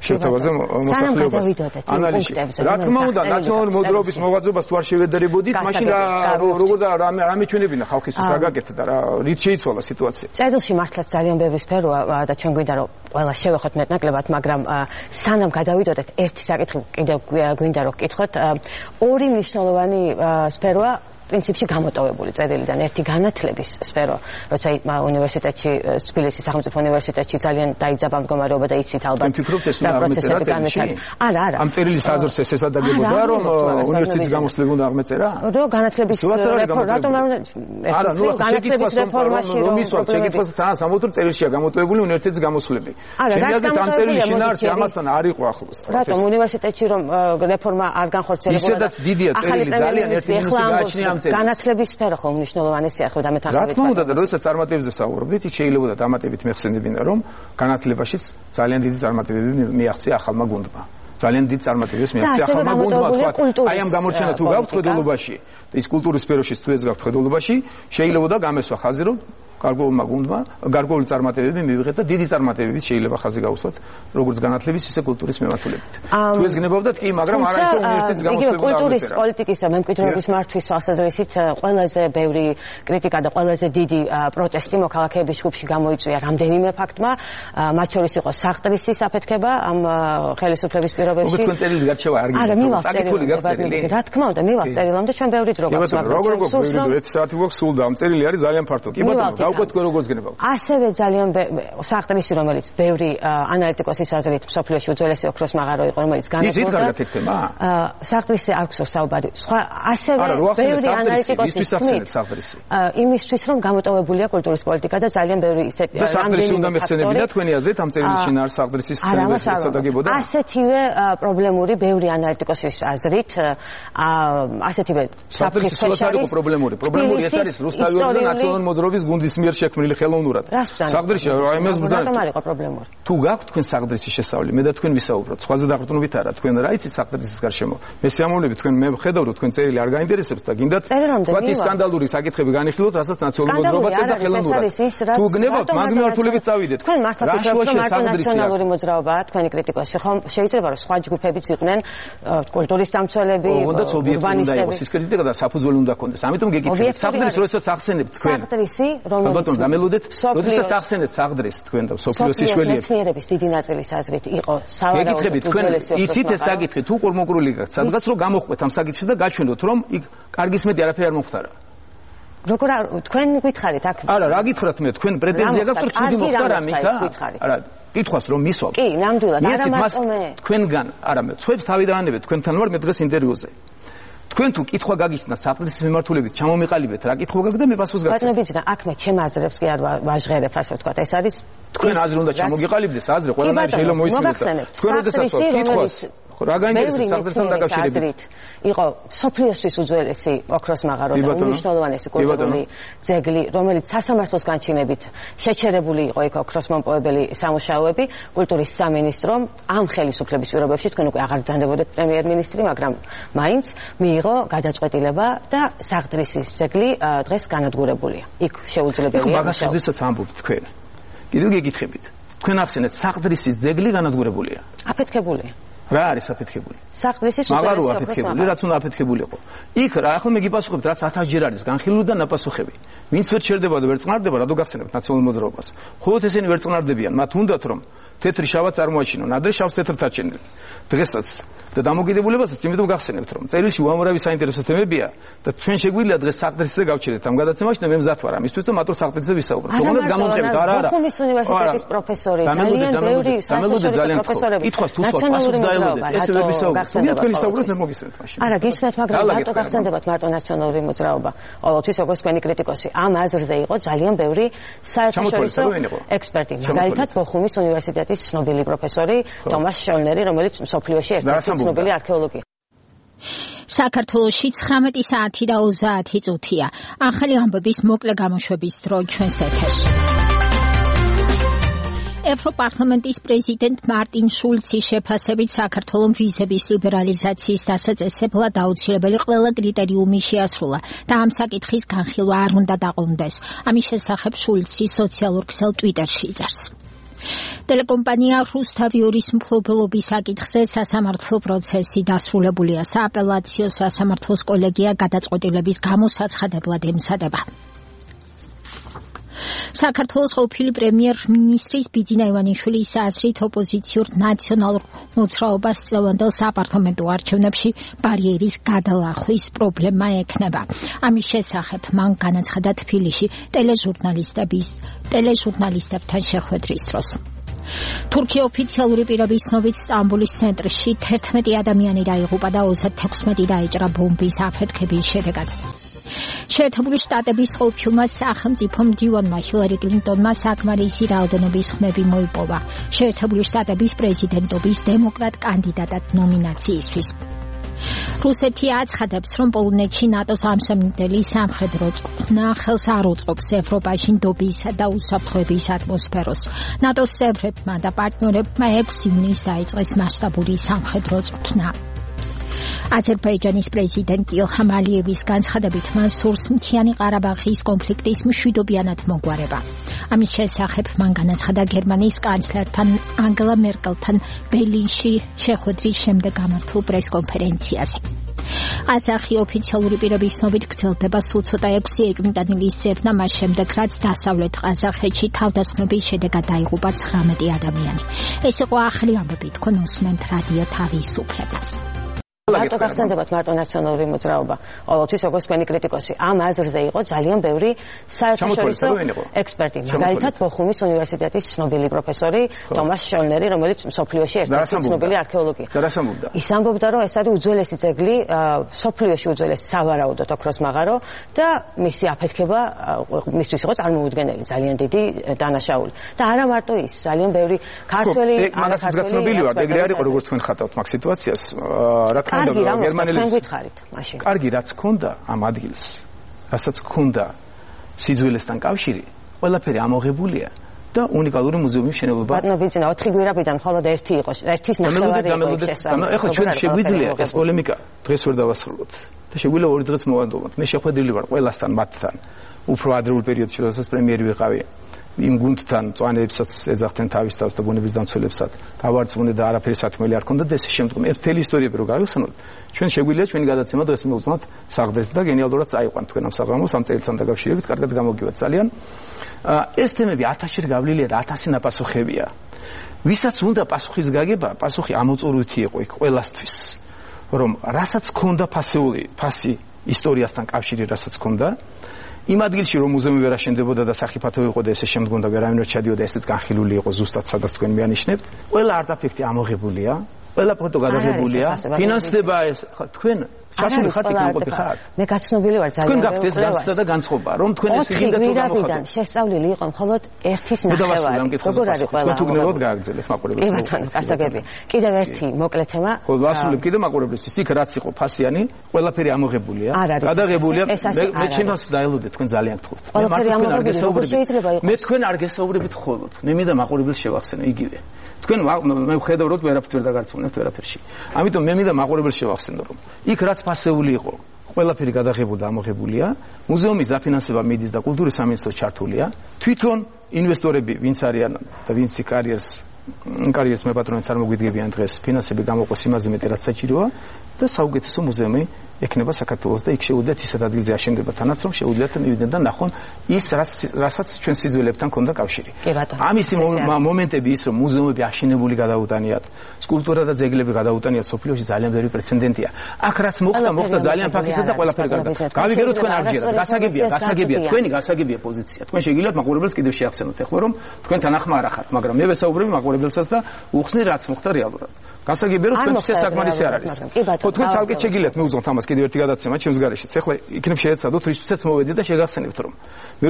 მოსახლეობას ანალიზში. რა თქმა უნდა ნაციონალური მოძრაობის მოღვაწეობას თუ არ შევედარებოდით მაშინ როგორ და რამე ჩვენებინა ხალხისთვის რა გაკეთდა და რით შეიცვალა სიტუაცია. წერილში მართლაც ძალიან ბევრი სფეროა და ჩვენ გვინდა რომ ყველა შევეხოთ მეტნაკლებად, მაგრამ სანამ გადავიდოდეთ ერთი საკითხი კიდევ გვინდა რომ გკითხოთ. ორი მნიშვნელოვანი სფეროა პრინციპში გამოტოვებული წერილიდან. ერთი განათლების სფერო, როცა უნივერსიტეტში, თბილისის სახელმწიფო უნივერსიტეტში ძალიან დაიძაბა მდგომარეობა და იცით ალბათ და პროცესები განვითარდა. არა. ამ წერილის აზრს ესადაგებოდა რომ უნივერსიტეტის გამოსვლები უნდა აღმეწერა? რომ განათლების რატომ არ უნდა არა, ნუ განათლების რეფორმაში რომ მისვლა შეკითხვას თან სამოთურ წერილშია გამოტოვებული უნივერსიტეტის გამოსვლები. ჩემი აზრით ამ წერილი შინაარსი ამასთან არ იყო ახლოს. რატომ უნივერსიტეტში რომ რეფორმა არ განხორციელებულა და ისედაც დიდია წერილი ძალიან ერთი მინუსი გააჩნია განათლების სფერო ხო მნიშვნელოვანია ხო და მეთანხმებით. რა თქმა უნდა და როდესაც წარმატებებზე ვსაუბრობდით, იქ შეიძლება დამატებით მეხსენებინა რომ განათლებაშიც ძალიან დიდი წარმატებები მიაღწია ახალმა გუნდმა. ძალიან დიდი წარმატებებს მიაღწია ახალმა გუნდმა თქვა. აი ამ გამორჩენა თუ გაქვთ ხედულობაში და ის კულტურის სფეროში თუ ეს გაქვთ ხედულობაში, შეიძლება გამესვა ხაზი რომ გარკვეულმა გუნდმა გარკვეული წარმატებები მივიღეთ და დიდი წარმატებებით შეიძლება ხაზი გაუსვათ როგორც განათლების ისე კულტურის მიმართულებით. თუ ეს გნებავდათ კი, მაგრამ არა ისე უნივერსიტეტის გამოსვლები კულტურის პოლიტიკის და მემკვიდრეობის მართვის თვალსაზრისით ყველაზე ბევრი კრიტიკა და ყველაზე დიდი პროტესტი მოქალაქეების ჯგუფში გამოიწვია რამდენიმე ფაქტმა, მათ შორის იყო საღდრისის აფეთქება ამ ხელისუფლების პირობებში. თქვენ წერილს გარჩევა არ გიგებთ. არა, მივაღწევი გაგწერილი. რა თქმა უნდა, მივაღწევი, ჩვენ ბევრი დრო გვაქვს, მაგრამ როგორ საათი გვაქვს სულ და ამ წერილი არის ძალიან ფართო. კი ბატონო, უკვე თქვენ როგორც გნებავთ. ასევე ძალიან საღდრისი, რომელიც ბევრი ანალიტიკოსის აზრით მსოფლიოში უძველესი ოქროს მაღარო იყო, რომელიც განადგურდა. საღდრისი არ გსურს საუბარი. სხვა ასევე ბევრი ანალიტიკოსის იმისთვის რომ გამოტოვებულია კულტურის პოლიტიკა და ძალიან ბევრი ისეთი რამდენიმე უნდა მეხსენებინა თქვენი აზრით ამ წერილის შინაარსს საღდრისის შესაძლებოდა. ასეთივე პრობლემური ბევრი ანალიტიკოსის აზრით ასეთივე საფრთხის არის პრობლემური. პრობლემური ეს არის რუსთავის ნაციონალური მოძრაობის გუნდის მიერ შექმნილი ხელოვნურად. საღდრისი აი მას ბრძანა. რატომ არ იყო პრობლემური? თუ გაქვთ თქვენ საღდრისის შესწავლილი, მე და თქვენ ვისაუბროთ. სხვაზე დაყრდნობით არა, თქვენ რა იცით საღდრისის გარშემო. მე სიამოვნებით თქვენ მე ხედავ რომ თქვენ წერილი არ გაინტერესებს და გინდათ თქვათ ის სკანდალური საკითხები განიხილოთ, რასაც ნაციონალური მოძრაობა წერდა ხელოვნურად. თუ გნებავთ მაგ მიმართულებით წავიდეთ. თქვენ მართლა ფიქრობთ რომ მარტო ნაციონალური მოძრაობაა თქვენი კრიტიკოსი, ხომ შეიძლება რომ სხვა ჯგუფებიც იყვნენ კულტურის დამცველები, უნდაც ობიექტური უნდა იყოს ის კრიტიკა და საფუძველი უნდა ქონდეს. ამიტომ გეკითხებით საღდრის როდესაც ახსენებთ თქვენ. საღდრისი რომელიც გამელოდეთ, როდესაც ახსენეთ საღდრისს თქვენ და სოფლიოს ისველიებს. მეცნიერების დიდი ნაწილის აზრით იყო სავარაუდოდ თქვენ იცით ეს საკითხი თუ კორმოგრული გაქვთ სადღაც რომ გამოხვეთ ამ საკითხს და გაჩვენოთ რომ იქ კარგის მეტი არაფერი არ მომხდარა. როგორ თქვენ გითხარით აქ? არა, რა გითხრათ მე, თქვენ პრეტენზია გაქვთ რომ ცუდი მოხდა რამე იქა? არა, კითხვას რომ მისვავ. კი, ნამდვილად, არა მარტო მე. თქვენგან, არა მე, ცვებს თავიდანებეთ, თქვენთან ვარ მე დღეს ინტერვიუზე. თქვენ თუ კითხვა გაგიჩნდა საფრთხის მიმართულებით, ჩამომიყალიბეთ, რა კითხვა გაქვთ და მე პასუხს გაცემ. ბატონო ვიცი და აქ მე ჩემ აზრებს კი არ ვაჟღერებ, ასე ვთქვათ, ეს არის თქვენ აზრი უნდა ჩამოგიყალიბდეს, აზრი ყველანაირი შეიძლება მოისმინოთ. თქვენ როდესაც კითხვას რა გაინტერესებს საფრთხესთან დაკავშირებით? იყო სოფლიოსთვის უძველესი ოქროს მაღარო და უმნიშვნელოვანესი კულტურული ძეგლი, რომელიც სასამართლოს განჩინებით შეჩერებული იყო იქ ოქროს მომპოვებელი სამუშაოები. კულტურის სამინისტრომ ამ ხელისუფლების პირობებში თქვენ უკვე აღარ ბრძანდებოდეთ პრემიერ-მინისტრი, მაგრამ მაინც მიიღო გადაწყვეტილება და საღდრისის ძეგლი დღეს განადგურებულია. იქ შეუძლებელია. მაგას როდესაც ამბობთ თქვენ. კიდევ გეკითხებით. თქვენ ახსენეთ საღდრისის ძეგლი განადგურებულია. აფეთქებულია. რა არის აფეთქებული? საღდრისის მაღარო აფეთქებული, რაც უნდა აფეთქებულიყო. იქ რა ახლა მე გიპასუხებთ, რაც 1000 ჯერ არის განხილული და ნაპასუხები. ვინც ვერ ჩერდება და ვერ წყნარდება, რატო გახსენებთ ნაციონალურ მოძრაობას? მხოლოდ ესენი ვერ წყნარდებიან, მათ უნდათ რომ თეთრი შავად წარმოაჩინონ, ადრე შავს თეთრად აჩენდნენ. დღესაც და დამოკიდებულებასაც იმიტომ გახსენებთ რომ წერილში უამრავი საინტერესო თემებია და თქვენ შეგვიძლია დღეს საყდრისზე გავჩერდეთ ამ გადაცემაში და მე მზად ვარ ამისთვის და მათო საყდრისზე ვისაუბროთ. თუნდაც გამომყევით, არა. ბოხუმის უნივერსიტეტის პროფესორი, ძალიან ბევრი საერთაშორისო პროფესორები. კითხვას თუ სხვა პასუხს დაელოდეთ, ესე ვერ ვისაუბროთ. თქვენ ვისაუბროთ, მე მოგისმენთ მაშინ. არა, გისმენთ, მაგრამ რატო გახსენდებათ მარტო ნაციონალური მოძრაობა? ყოველთვის როგორც თქვენი კრიტიკოსი, ამ აზრზე იყო ძალიან ბევრი საერთაშორისო ექსპერტი. მაგალითად, ბოხუმის უნივერსიტეტის ცნობილი პროფესორი თომას შოლნერი, რომელიც მსოფლიოში ერთ-ერთი ცნობილი არქეოლოგია. საქართველოში 19 საათი და 30 წუთია. ახალი ამბების მოკლე გამოშვების დრო ჩვენს ეთერში. ევროპარლამენტის პრეზიდენტ მარტინ შულცის შეფასებით საქართველოს ვიზების ლიბერალიზაციის დასაწესებლად აუცილებელი ყველა კრიტერიუმი შეასრულა და ამ საკითხის განხილვა არ უნდა დაყრდნოს. ამის შესახებ შულცი სოციალურ ქსელ ტვიტერში იწერს. ტელეკომპანია რუსთავიურის მფლობელობის საკითხზე სასამართლო პროცესი დასრულებულია. სააპელაციო სასამართლოს კოლეგია გადაწყვეტილების გამოსაცხადებლად ემსადება. საქართველოს ყოფილი პრემიერ-მინისტრის ბიძინა ივანიშვილის აზრით ოპოზიციურ ნაციონალურ მოძრაობას წლევანდელ საპარლამენტო არჩევნებში ბარიერის გადალახვის პრობლემა ექნება. ამის შესახებ მან განაცხადა თბილისში ტელეჟურნალისტებთან შეხვედრის დროს. თურქია ოფიციალური პირების ცნობით სტამბოლის ცენტრში 11 ადამიანი დაიღუპა და 36 დაეჭრა ბომბის აფეთქების შედეგად. შეერთებული შტატების ყოფილმა სახელმწიფო მდივანმა ჰილარი კლინტონმა საკმარისი რაოდენობის ხმები მოიპოვა შეერთებული შტატების პრეზიდენტობის დემოკრატ კანდიდატად ნომინაციისთვის. რუსეთი აცხადებს, რომ პოლონეთში ნატოს ამსამინდელი სამხედრო წყუნა ხელს არ უწყობს ევროპაში ნდობისა და უსაფრთხოების ატმოსფეროს. ნატოს წევრებმა და პარტნიორებმა 6 ივნისს დაიწყეს მასშტაბური სამხედრო წყუნა. აზერბაიჯანის პრეზიდენტ ილჰამ ალიევის განცხადებით მან სურს მთიანი ყარაბაღის კონფლიქტის მშვიდობიანად მოგვარება. ამის შესახებ მან განაცხადა გერმანიის კანცლერთან ანგელა მერკელთან ბერლინში შეხვედრის შემდეგ გამართულ პრესკონფერენციაზე. ყაზახი ოფიციალური პირების ცნობით გრძელდება სულ ცოტა 6 ეჭვმიტანილის ძებნა მას შემდეგ, რაც დასავლეთ ყაზახეთში თავდასხმების შედეგად დაიღუპა 19 ადამიანი. ეს იყო ახალი ამბები, თქვენ უსმენთ რადიო თავისუფლებას. რატო გახსენდებათ მარტო ნაციონალური მოძრაობა? ყოველთვის როგორც თქვენი კრიტიკოსი, ამ აზრზე იყო ძალიან ბევრი საერთაშორისო ექსპერტი. მაგალითად, ბოხუმის უნივერსიტეტის ცნობილი პროფესორი თომას შოლნერი, რომელიც მსოფლიოში ერთ-ერთი ცნობილი არქეოლოგია. ის ამბობდა, რომ ეს არის უძველესი ძეგლი, მსოფლიოში უძველესი სავარაუდოდ ოქროს მაღარო და მისი აფეთქება მისთვის იყო წარმოუდგენელი, ძალიან დიდი დანაშაული. და არა მარტო ის, ძალიან ბევრი ქართველი მაგასაც გაცნობილი ვარ, ეგრე არის როგორც თქვენ ხატავთ მაგ სიტუაციას. რა თქმა კარგი რაც ქონდა ამ ადგილს, რასაც ქონდა სიძველესთან კავშირი, ყველაფერი ამოღებულია და უნიკალური მუზეუმის მშენებლობა. ბატონო ბიძინა, 4 გვირაბიდან მხოლოდ ერთი იყო, ერთის ნახევარი იყო შესაძლებელი. ეხლა ჩვენ შეგვიძლია ეს პოლემიკა დღეს ვერ დავასრულოთ და შეგვიძლია ორი დღეც მოვანდობოთ. მე შეხვედრილი ვარ ყველასთან მათთან. უფრო ადრეულ პერიოდში, როდესაც პრემიერი ვიყავი. იმ გუნდთან წვანებსაც ეძახდნენ თავის თავს და ბუნების დამცველებსაც დავარწმუნე და არაფერი სათქმელი არ ქონდა და ესე შემდგომ ერთელი ისტორიები რო გავიხსენოთ ჩვენ შეგვიძლია ჩვენი გადაცემა დღეს მოვუძმოთ საღდრეს და გენიალურად წაიყვანთ თქვენ ამ საღამოს ამ წელთან დაკავშირებით კარგად გამოგივათ ძალიან ეს თემები 1000-ში გავლილია და 1000 ნაპასუხებია ვისაც უნდა პასუხის გაგება პასუხი ამოწურვითი იყო იქ ყველასთვის რომ რასაც ქონდა ფასი ისტორიასთან კავშირი რასაც ქონდა იმ ადგილში რომ მუზეუმი ვერ აშენდებოდა და სახიფათო იყო და ესე შემდგომ და ვერავინ ვერ ჩადიოდა ესეც განხილული იყო ზუსტად სადაც თქვენ მეანიშნებთ ყველა არტეფაქტი ამოღებულია ყველა ფოტო გადაღებულია ფინანსდება ეს თქვენ სასული ხართ იქნებოდი ხარ მე გაცნობილი ვარ ძალიან თქვენ გაქვთ ეს განცდა და განწყობა რომ თქვენ ეს გინდა თუ გამოხატოთ შესწავლილი იყო მხოლოდ ერთის ნახევარი როგორ არის ყველა თუ გნებოდ გააგრძელეთ მაყურებელს კი ბატონო გასაგები კიდევ ერთი მოკლე თემა ხო ვასრულებ კიდე მაყურებელს იქ რაც იყო ფასიანი ყველაფერი ამოღებულია გადაღებულია მე ჩემს დაელოდეთ თქვენ ძალიან გთხოვთ მე თქვენ არ გესაუბრებით ხოლოდ მე მინდა მაყურებელს შევახსენო იგივე თქვენ მე ვხედავ რომ ვერაფერ ვერ დაგარწმუნებთ ვერაფერში ამიტომ მე მინდა მაყურებელს შევახსენო რომ იქ რაც ფასეული იყო ყველაფერი გადაღებოდა ამოღებულია მუზეუმის დაფინანსება მიდის და კულტურის სამინისტროს ჩართულია თვითონ ინვესტორები ვინც არიან და ვინც კარიერს მე პატრონებს არ მოგვიდგებიან დღეს ფინანსები გამოყოს იმაზე მეტი რაც საჭიროა და საუკეთესო მუზეუმი ექნება საქართველოს და იქ შეუძლიათ ისეთ ადგილზე აშენდება თანაც რომ შეუძლიათ მივიდნენ და ნახონ ის რასაც ჩვენ სიძველებთან ქონდა კავშირი. ამისი მომენტები ის რომ მუზეუმები აშენებული გადაუტანიათ, სკულპტურა და ძეგლები გადაუტანიათ სოფლიოში ძალიან ბევრი პრეცედენტია. აქ რაც მოხდა ძალიან ფაქიზად და ყველაფერი გარდა. გავიგერო თქვენ არჯერად, გასაგებია, თქვენი გასაგებია პოზიცია. თქვენ შეგიძლიათ მაყურებელს კიდევ შეახსენოთ ეხლა რომ თქვენ თანახმა არ ახართ, მაგრამ მე ვესაუბრები მაყურებელსაც და უხსნი რაც მოხდა რეალურად. გასაგებია რომ თქვენ საკმარისი არ არის. ხო თქვენ ცალკე შეგიძლიათ მეუძღოთ ამას კიდევ ერთი გადაცემა ჩემს გარეშეც. ეხლა იქნებ შეეცადოთ რისთვისაც მოვედი და შეგახსენებთ რომ მე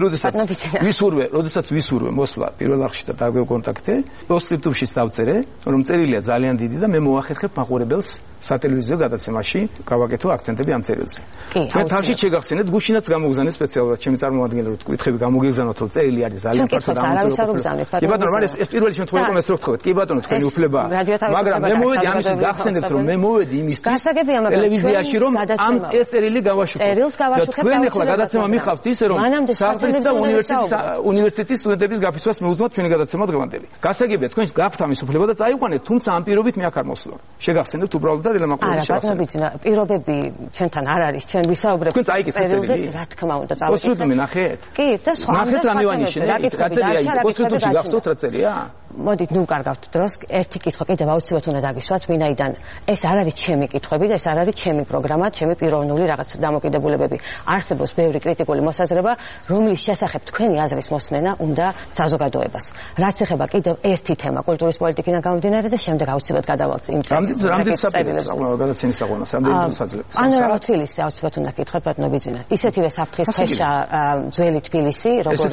როდესაც ვისურვე მოსვლა პირველ არხში და დავგებ კონტაქტი, პოსტსკრიპტუმშიც დავწერე, რომ წერილია ძალიან დიდი და მე მოახერხებ მაყურებელს სატელევიზიო გადაცემაში გავაკეთო აქცენტები ამ წერილზე. თქვენ თავში შეგახსენეთ, გუშინაც გამოგზავნე სპეციალურად ჩემი წარმომადგენელი რომ კითხები გამოგეგზავნოთ რომ წერილი არის ძალიან ფართო და ამოწურებული. კი ბატონო, მაგრამ ეს პირველი შემთხვევა იყო ეს რო ვთქვით. კი ბატონო, თქვენი უფლებაა. მაგრამ მე მოვედი ამისთვის გახსენებთ რომ მე მოვედი იმისთვის ტელევიზიაში რომ ამ ეს წერილი გავაშუქოთ. თქვენ ახლა გადაცემა მიხავთ ისე რომ საფრთხის და უნივერსიტეტის სტუდენტების გაფიცვას მეუძღოთ ჩვენი გადაცემა დღევანდელი. გასაგებია თქვენ გაქვთ ამის უფლება და წაიყვანეთ, თუმცა ამ პირობით მე აქ არ მოსვლა. შეგახსენებთ უბრალოდ და დილამაყურებელი შევახსენებთ. პირობები ჩვენთან არ არის, ჩვენ ვისაუბრებთ წერილზე, რა თქმა უნდა, წავიდეთ. პოსტსკრიპტუმი ნახეთ? კი, და სხვა ნახეთ რა მივანიშნე, რა წერია, პოსტსკრიპტუმში გახსოვთ რა წერია? მოდით, ნუ კარგავთ დროს, ერთი კითხვა კიდევ აუცილებლად უნდა დაგისვათ, ვინაიდან ეს არ არის ჩემი კითხვები და ეს არ არის ჩემი პროგრამა, ჩემი პიროვნული რაღაც დამოკიდებულებები. არსებობს ბევრი კრიტიკული მოსაზრება, რომლის შესახებ თქვენი აზრის მოსმენა უნდა საზოგადოებას. რაც ეხება კიდევ ერთი თემა კულტურის პოლიტიკიდან გამომდინარე და შემდეგ აუცილებლად გადავალთ იმ რამდენი საპირე გადაცემის საყვანას, რამდენი საძლევს. პანორამა თბილისი აუცილებლად უნდა კითხოთ ბატონო ბიძინა. ისეთივე საფრთხის ქვეშა ძველი თბილისი, როგორც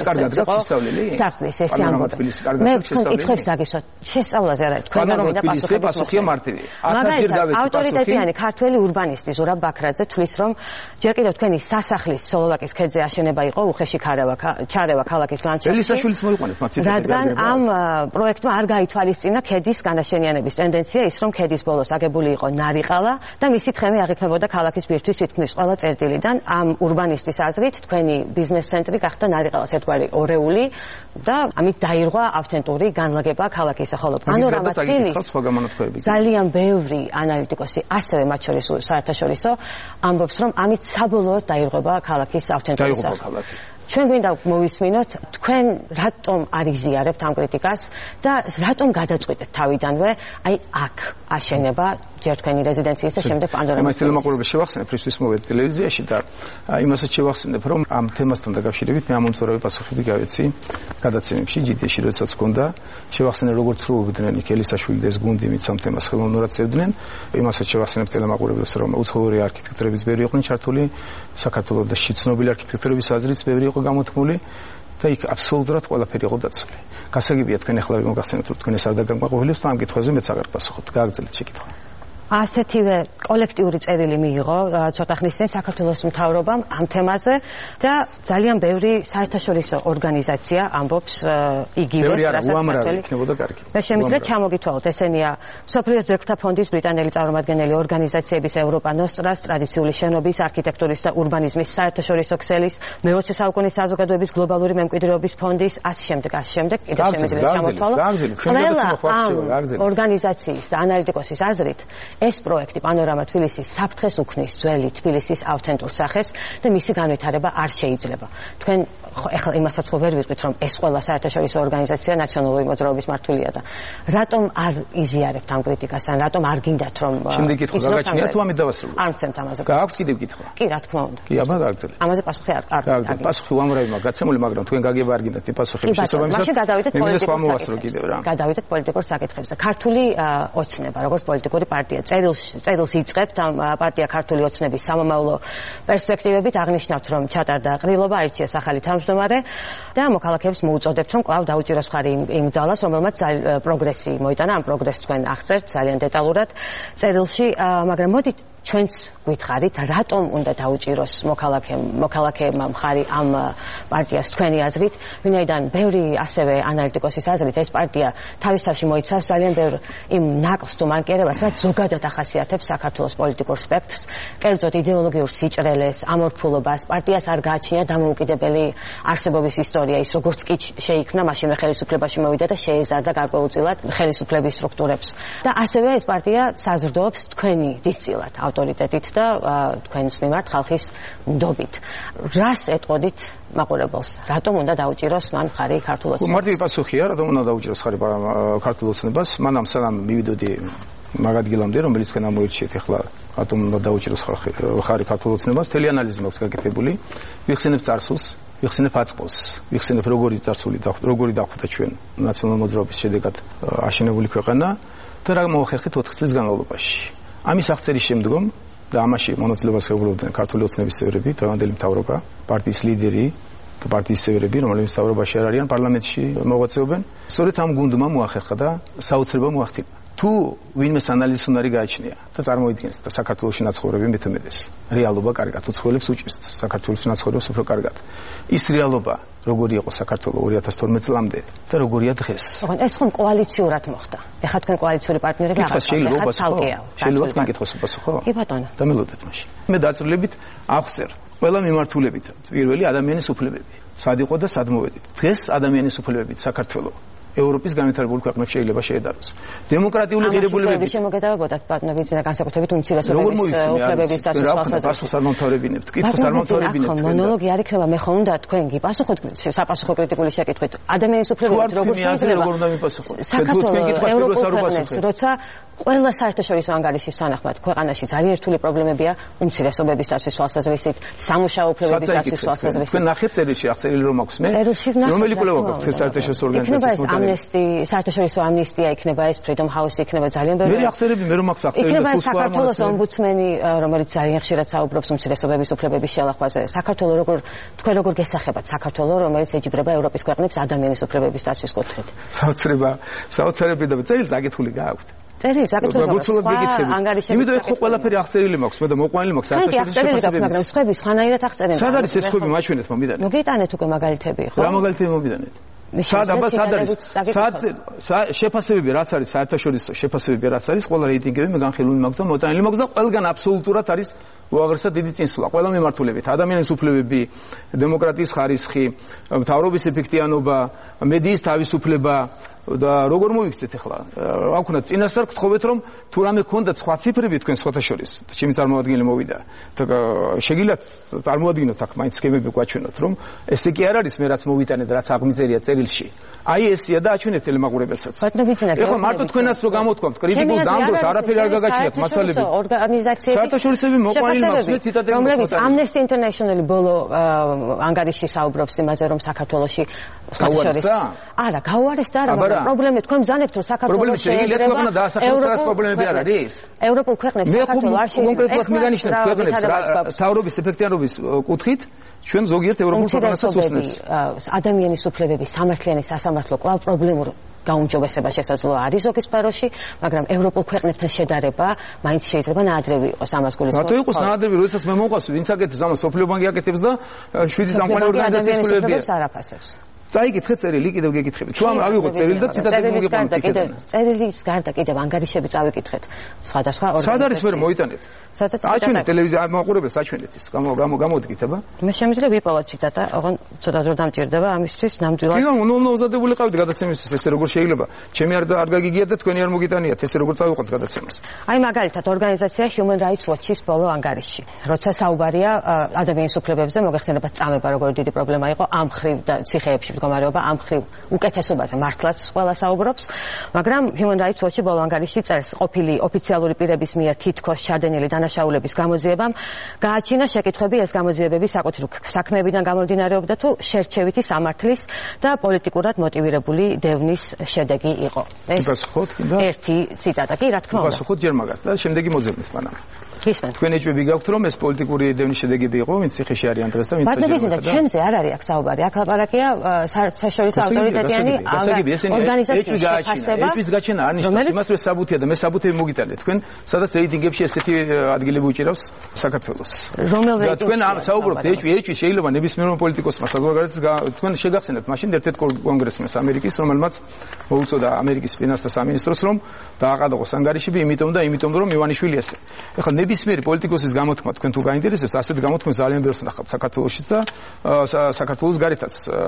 საფრთხის ეს ამბობ. მე კითხებს დაგისვათ. შესწავლაზე არ არის თქვენ გაგვიდა პასუხია მარტივი. ავტორიტეტიანი ქართველი ურბანისტი ზურაბ ბაქრაძე თვლის რომ ჯერ კიდევ თქვენი სასახლის სოლოვაკის ქედზე აშენება იყო უხეში ჩარევა ქალაქის ლანდშაფტში. ელისაშვილის მოიყვანეთ მათ ციტატები. რადგან ამ პროექტმა არ გაითვალისწინა ქედის განაშენიანების ტენდენცია, ის რომ ქედის ბოლოს აგებული იყო ნარიყალა და მისი თხემი აღიქმებოდა ქალაქის ბირთვის თითქმის ყველა წერტილიდან. ამ ურბანისტის აზრით თქვენი ბიზნეს ცენტრი გახდა ნარიყალას ერთგვარი ორეული და ამით დაირღვა ავთენტური განლაგება ქალაქისა. ხოლო პანორამა თბილისი ძალიან ბევრი ანალიტიკოსი ასევე მათ შორის საერთაშორისო ამბობს რომ ამით საბოლოოდ დაირღვება ქალაქის ავთენტურობა. ჩვენ გვინდა მოვისმინოთ თქვენ რატომ არ იზიარებთ ამ კრიტიკას და რატომ გადაწყვიტეთ თავიდანვე აი აქ აშენება ჯერ თქვენი რეზიდენციის და შემდეგ პანორამა. იმას თელემაყურებელს შევახსენებ, რისთვის მოვედი ტელევიზიაში და იმასაც შევახსენებ, რომ ამ თემასთან დაკავშირებით მე ამომწურავი პასუხები გავეცი გადაცემებში ჯიდეში, როდესაც მქონდა. შევახსენებ, როგორც სრულობდნენ იქ ელისაშვილი და ეს გუნდი მით სამ თემას ხელოვნურად წევდნენ. იმასაც შევახსენებ ტელემაყურებელს, რომ უცხოური არქიტექტორების ბევრი იყვნენ ჩართული, საქართველოს და ცნობილი არქიტექტორების აზრიც ბევრი იყო გამოთქმული და იქ აბსოლუტურად ყველაფერი იყო დაცული. გასაგებია თქვენ ახლა მოგახსენებთ, რომ თქვენ ეს არ დაგამაყობელებს და ამ კითხვაზე მეც აღარ გასახოთ. გააგრძელეთ შეკითხვა. ასეთივე კოლექტიური წერილი მიიღო ცოტა ხნის წინ საქართველოს მთავრობამ ამ თემაზე და ძალიან ბევრი საერთაშორისო ორგანიზაცია ამბობს იგივეს, რასაც უამრავი იქნებოდა კარგი. და შემიძლია ჩამოგითვალოთ, ესენია მსოფლიოს ძეგლთა ფონდის ბრიტანელი წარმომადგენელი ორგანიზაციების ევროპა ნოსტრას, ტრადიციული შენობის, არქიტექტურის და ურბანიზმის საერთაშორისო ქსელის, მე-20 საუკუნის საზოგადოების გლობალური მემკვიდრეობის ფონდის, ასე შემდეგ. კიდევ შემიძლია ჩამოთვალოთ. ყველა ამ ორგანიზაციის და ანალიტიკოსის აზრით ეს პროექტი პანორამა თბილისის საფრთხეს უქმნის ძველი თბილისის ავთენტურ სახეს და მისი განვითარება არ შეიძლება. თქვენ ეხლა იმასაც ხო ვერ ვიტყვით რომ ეს ყველა საერთაშორისო ორგანიზაცია ნაციონალური მოძრაობის მართვილია და რატომ არ იზიარებთ ამ კრიტიკას ან რატომ არ გინდათ რომ შემდეგი კითხვა გაგაჩნიათ თუ ამით დავასრულოთ? არ მცემთ ამაზე. გააქვთ კიდევ კითხვა? კი, რა თქმა უნდა. კი, აბა გააგრძელეთ. ამაზე პასუხი არ გააგრძელეთ. პასუხი უამრავი მაგ გაცემული, მაგრამ თქვენ გაგება არ გინდათ იმ პასუხების შესაბამისად. მაშინ გადავიდეთ პოლიტიკურ საკითხებზე. ქართული ოცნება, როგორც პოლიტიკური პარტია, წერილს იწყებთ ამ პარტია ქართული ოცნების სამომავლო პერსპექტივებით, აღნიშნავთ რომ ჩატარდა ყრილობა, აირჩიეს ახალი თავმჯდომარე და მოქალაქეებს მოუწოდებთ რომ კვლავ დაუჭიროს ხარი იმ ძალას, რომელმაც პროგრესი მოიტანა. ამ პროგრესს თქვენ აღწერთ ძალიან დეტალურად წერილში, მაგრამ მოდით ჩვენც გითხარით, რატომ უნდა დაუჭიროს მოქალაქეებმა მხარი ამ პარტიას თქვენი აზრით, ვინაიდან ბევრი ასევე ანალიტიკოსის აზრით ეს პარტია თავის თავში მოიცავს ძალიან ბევრ იმ ნაკლს თუ მანკიერებას, რაც ზოგადად ახასიათებს საქართველოს პოლიტიკურ სპექტრს, კერძოდ იდეოლოგიურ სიჭრელეს, ამორფულობას. პარტიას არ გააჩნია დამოუკიდებელი არსებობის ისტორია, ის როგორც კი შეიქმნა, მაშინვე ხელისუფლებაში მოვიდა და შეეზარდა გარკვეულწილად ხელისუფლების სტრუქტურებს. და ასევე ეს პარტია საზრდოობს თქვენი დიდწილად ავტორიტეტით და თქვენს მიმართ ხალხის ნდობით. რას ეტყოდით მაყურებელს? რატომ უნდა დაუჭიროს მან ხარი ქართულ ოცნებას? მარტივი პასუხია, რატომ უნდა დაუჭიროს ხარი ქართულ ოცნებას? მანამ სანამ მივიდოდი მაგ ადგილამდე, რომელიც თქვენ ამოირჩიეთ ახლა, რატომ უნდა დაუჭიროს ხარი ქართულ ოცნებას? მთელი ანალიზი მაქვს გაკეთებული. ვიხსენებ წარსულს, ვიხსენებ აწყოს, ვიხსენებ როგორი წარსული და როგორი დახვდა ჩვენ ნაციონალურ მოძრაობის შედეგად აშენებული ქვეყანა და რა მოახერხეთ 4 წლის განმავლობაში. ამის აღწერის შემდგომ და ამაში მონაწილეობას ეუბნებოდნენ ქართული ოცნების წევრები, დღევანდელი მთავრობა, პარტიის ლიდერი და პარტიის წევრები, რომლებიც მთავრობაში არ არიან, პარლამენტში მოღვაწეობენ. სწორედ ამ გუნდმა მოახერხა და საოცრება მოახდინა. თუ ვინმეს ანალიზს უნარი გააჩნია და წარმოიდგენს და საქართველოში ნაცხოვრები მეთმედეს რეალობა კარგად უცხოელებს უჭირს საქართველოს ნაცხოვრებს უფრო კარგად ის რეალობა როგორი იყო საქართველოს 2012 წლამდე და როგორია დღეს ეს ხომ კოალიციურად მოხდა ეხლა თქვენ კოალიციური პარტნიორები აღარ ხართ შეიძლება თქვენ კითხოს უპასუხო კი ბატონო დამელოდეთ მაშინ მე დაწვრილებით აღწერ ყველა მიმართულებით პირველი ადამიანის უფლებები სად იყო და სად მოვედით დღეს ადამიანის უფლებებით საქართველოს ევროპის განვითარებული ქვეყნებში შეიძლება შეედაროს. დემოკრატიული ღირებულებები შემოგედავებოდათ პარტნიორებითა განსაკუთრებით უმცირესობების უფლებების დასაცავად. პასუხს არ მომთავრებინებთ. კითხვის არ მომთავრებინებთ. მონოლოგი არ იქნება, მე ხომ უნდა თქვენ გიპასუხოთ საპასუხო კრიტიკული შეკითხვით. ადამიანის უფლებებით როგორ შეიძლება? როგორ უნდა მიპასუხოთ? თქვენ კითხვას პირველს არ უპასუხებთ. როცა ყველა საერთაშორისო ანგარიშის თანახმად ქვეყანაში ძალიან რთული პრობლემებია უმცირესობების დაცვის თვალსაზრისით, სამუშაო უფლებების დაცვის თვალსაზრისით. თქვენ ნახეთ წერილში, აღწერილი რომ აქვს მე. რომელი კვლევა გაქვთ ეს საერთაშორისო ორგანიზაციის საერთაშორისო ამნისტია იქნება ეს Freedom House იქნება ძალიან ბევრი. მე აღწერები მე რომ აქვს აღწერილი იქნება საქართველოს ომბუდსმენი რომელიც ძალიან ხშირად საუბრობს უმცირესობების უფლებების შელახვაზე. საქართველოს თქვენ როგორ გესახებათ საქართველოს რომელიც ეჯიბრება ევროპის ქვეყნებს ადამიანის უფლებების დაცვის კუთხით. საოცრები და წერილს აკითხული გააქვთ. წერილს აკითხული მაქვს. იმიტომ ხო ყველაფერი აღწერილი მაქვს მე და მოყვანილი მაქვს საერთაშორისო შეფასებები. მაგრამ სხვები ხანაირად აღწერენ. სად არის ეს სხვები მაჩვენეთ მომიდანეთ? მოგიტანეთ უკვე მაგალითები ხო? რა მაგალითები მომიდანეთ? სად არის შეფასებები რაც არის საერთაშორისო შეფასებები რაც არის ყველა რეიტინგები მე განხილული მაქვს და მოტანილი მაქვს და ყველგან აბსოლუტურად არის უაღრესად დიდი წინსვლა ყველა მიმართულებით ადამიანის უფლებები დემოკრატიის ხარისხი მთავრობის ეფექტიანობა მედიის თავისუფლება და როგორ მოიქცეთ ახლა რა ვქნა წინასწარ გთხოვეთ რომ თუ რამე გქონდათ სხვა ციფრები თქვენ სხვათა შორის ჩემი წარმოადგენელი მოვიდა და შეგიძლიათ წარმოადგინოთ აქ მაინც სქემები გვაჩვენოთ რომ ესე კი არ არის მე რაც მოვიტანეთ რაც აღმიწერია წერილში აი ესია და აჩვენეთ ტელემაყურებელსაც ეხლა მარტო თქვენას რო გამოთქვამთ კრიტიკულ დამდროს არაფერი არ გაგაჩნიათ მასალები საერთაშორისოები მოყვანილი მაქვს მე ციტატები რომლებიც Amnesty International ბოლო ანგარიში საუბრობს იმაზე რომ საქართველოში გაუარესდა არა გაუარესდა არა პრობლემები თქვენ ბრძანებთ რომ საქართველოს შეიძლება ევროპის პრობლემები არ არის ევროპულ ქვეყნებს საქართველოს არ შეიძლება კონკრეტულად მიგანიშნებ ქვეყნებს თავრობის ეფექტიანობის კუთხით ჩვენ ზოგიერთ ევროპულ ქვეყნებსაც უსმენს ადამიანის უფლებების სამართლიანი სასამართლო კვლავ პრობლემურ გაუმჯობესება შესაძლოა არის ზოგი სფეროში, მაგრამ ევროპულ ქვეყნებთან შედარება მაინც შეიძლება ნაადრევი იყოს ამას გულისხმობ. რატო იყოს ნაადრევი, როდესაც მე მომყვას ვინც აკეთებს ამას სოფლიო ბანკი აკეთებს და შვიდი სამყარო ორგანიზაციის კვლევებია. არაფასებს. წაიკითხეთ წერილი, კიდევ გეკითხებით. თუ ავიღოთ წერილი და ციტატები მოგიყვანოთ იქიდან. წერილის გარდა კიდევ ანგარიშები წავიკითხეთ. სხვადასხვა სად არის მე მოიტანეთ? სადაც აჩვენეთ ტელევიზია მაყურებელს აჩვენეთ ის. გამოდგით აბა. მე შემიძლია ვიპოვოთ ციტატა, ოღონდ ცოტა დრო დამჭირდება ამისთვის ნამდვილად. კი, უნდაობზადებული ყავით გადაცემისთვის, ესე როგორ შეიძლება? ჩემი არ გაგიგიათ და თქვენი არ მოგიტანიათ, ესე როგორ წავიყვანთ გადაცემას. აი მაგალითად ორგანიზაცია Human Rights Watch-ის ბოლო ანგარიში. როცა საუბარია ადამიანის უფლებებზე, მოგეხსენებათ წამება როგორი დიდი პრობლემა იყო ამ ხრივ და ციხეებში მდგომარეობა ამ ხრივ უკეთესობაზე მართლაც ყველა საუბრობს, მაგრამ Human Rights Watch-ი ბოლო ანგარიში წერს ყოფილი ოფიციალური პირების მიერ თითქოს ჩადენილი დანაშაულების გამოძიებამ გააჩინა შეკითხვები ეს გამოძიებები საკუთრივ საქმეებიდან გამომდინარეობდა თუ შერჩევითი სამართლის და პოლიტიკურად მოტივირებული დევნის შედეგი იყო. ეს ერთი ციტატა კი რა თქმა უნდა. პასუხოთ ჯერ მაგას და შემდეგი მოძებნით მანამ. გისმენთ. თქვენ ეჭვები გაქვთ რომ ეს პოლიტიკური დევნის შედეგი იყო, ვინც ციხეში არიან დღეს და ვინც საჯაროა. ჩემზე არ არის აქ საუბარი. აქ ლაპარაკია საერთაშორისო ავტორიტეტიანი ორგანიზაციის შეფასება. ეჭვის გაჩენა არ ნიშნავს იმას რომ საბუთია და მე საბუთები მოგიტანეთ. თქვენ სადაც რეიტინგებში ესეთი ადგილები უჭირავს საქართველოს. რომელ რეიტინგში? თქვენ საუბრობთ ეჭვი შეიძლება ნებისმიერ პოლიტიკოსმა საზოგადოებას თქვენ შეგახსენებთ მაშინ ერთ-ერთ კონგრესმენს ამერიკის რომელმაც მოუწოდა ამერიკის ფინანსთა სამინისტროს რომ დააყადაღოს ანგარიშები იმიტომ რომ ივანიშვილი ესე. ეხლა ნებისმიერი პოლიტიკოსის გამოთქმა თქვენ თუ გაინტერესებს ასეთ გამოთქმებს ძალიან ბევრს ნახავთ საქართველოშიც და საქართველოს გარეთაც ნაციონალურ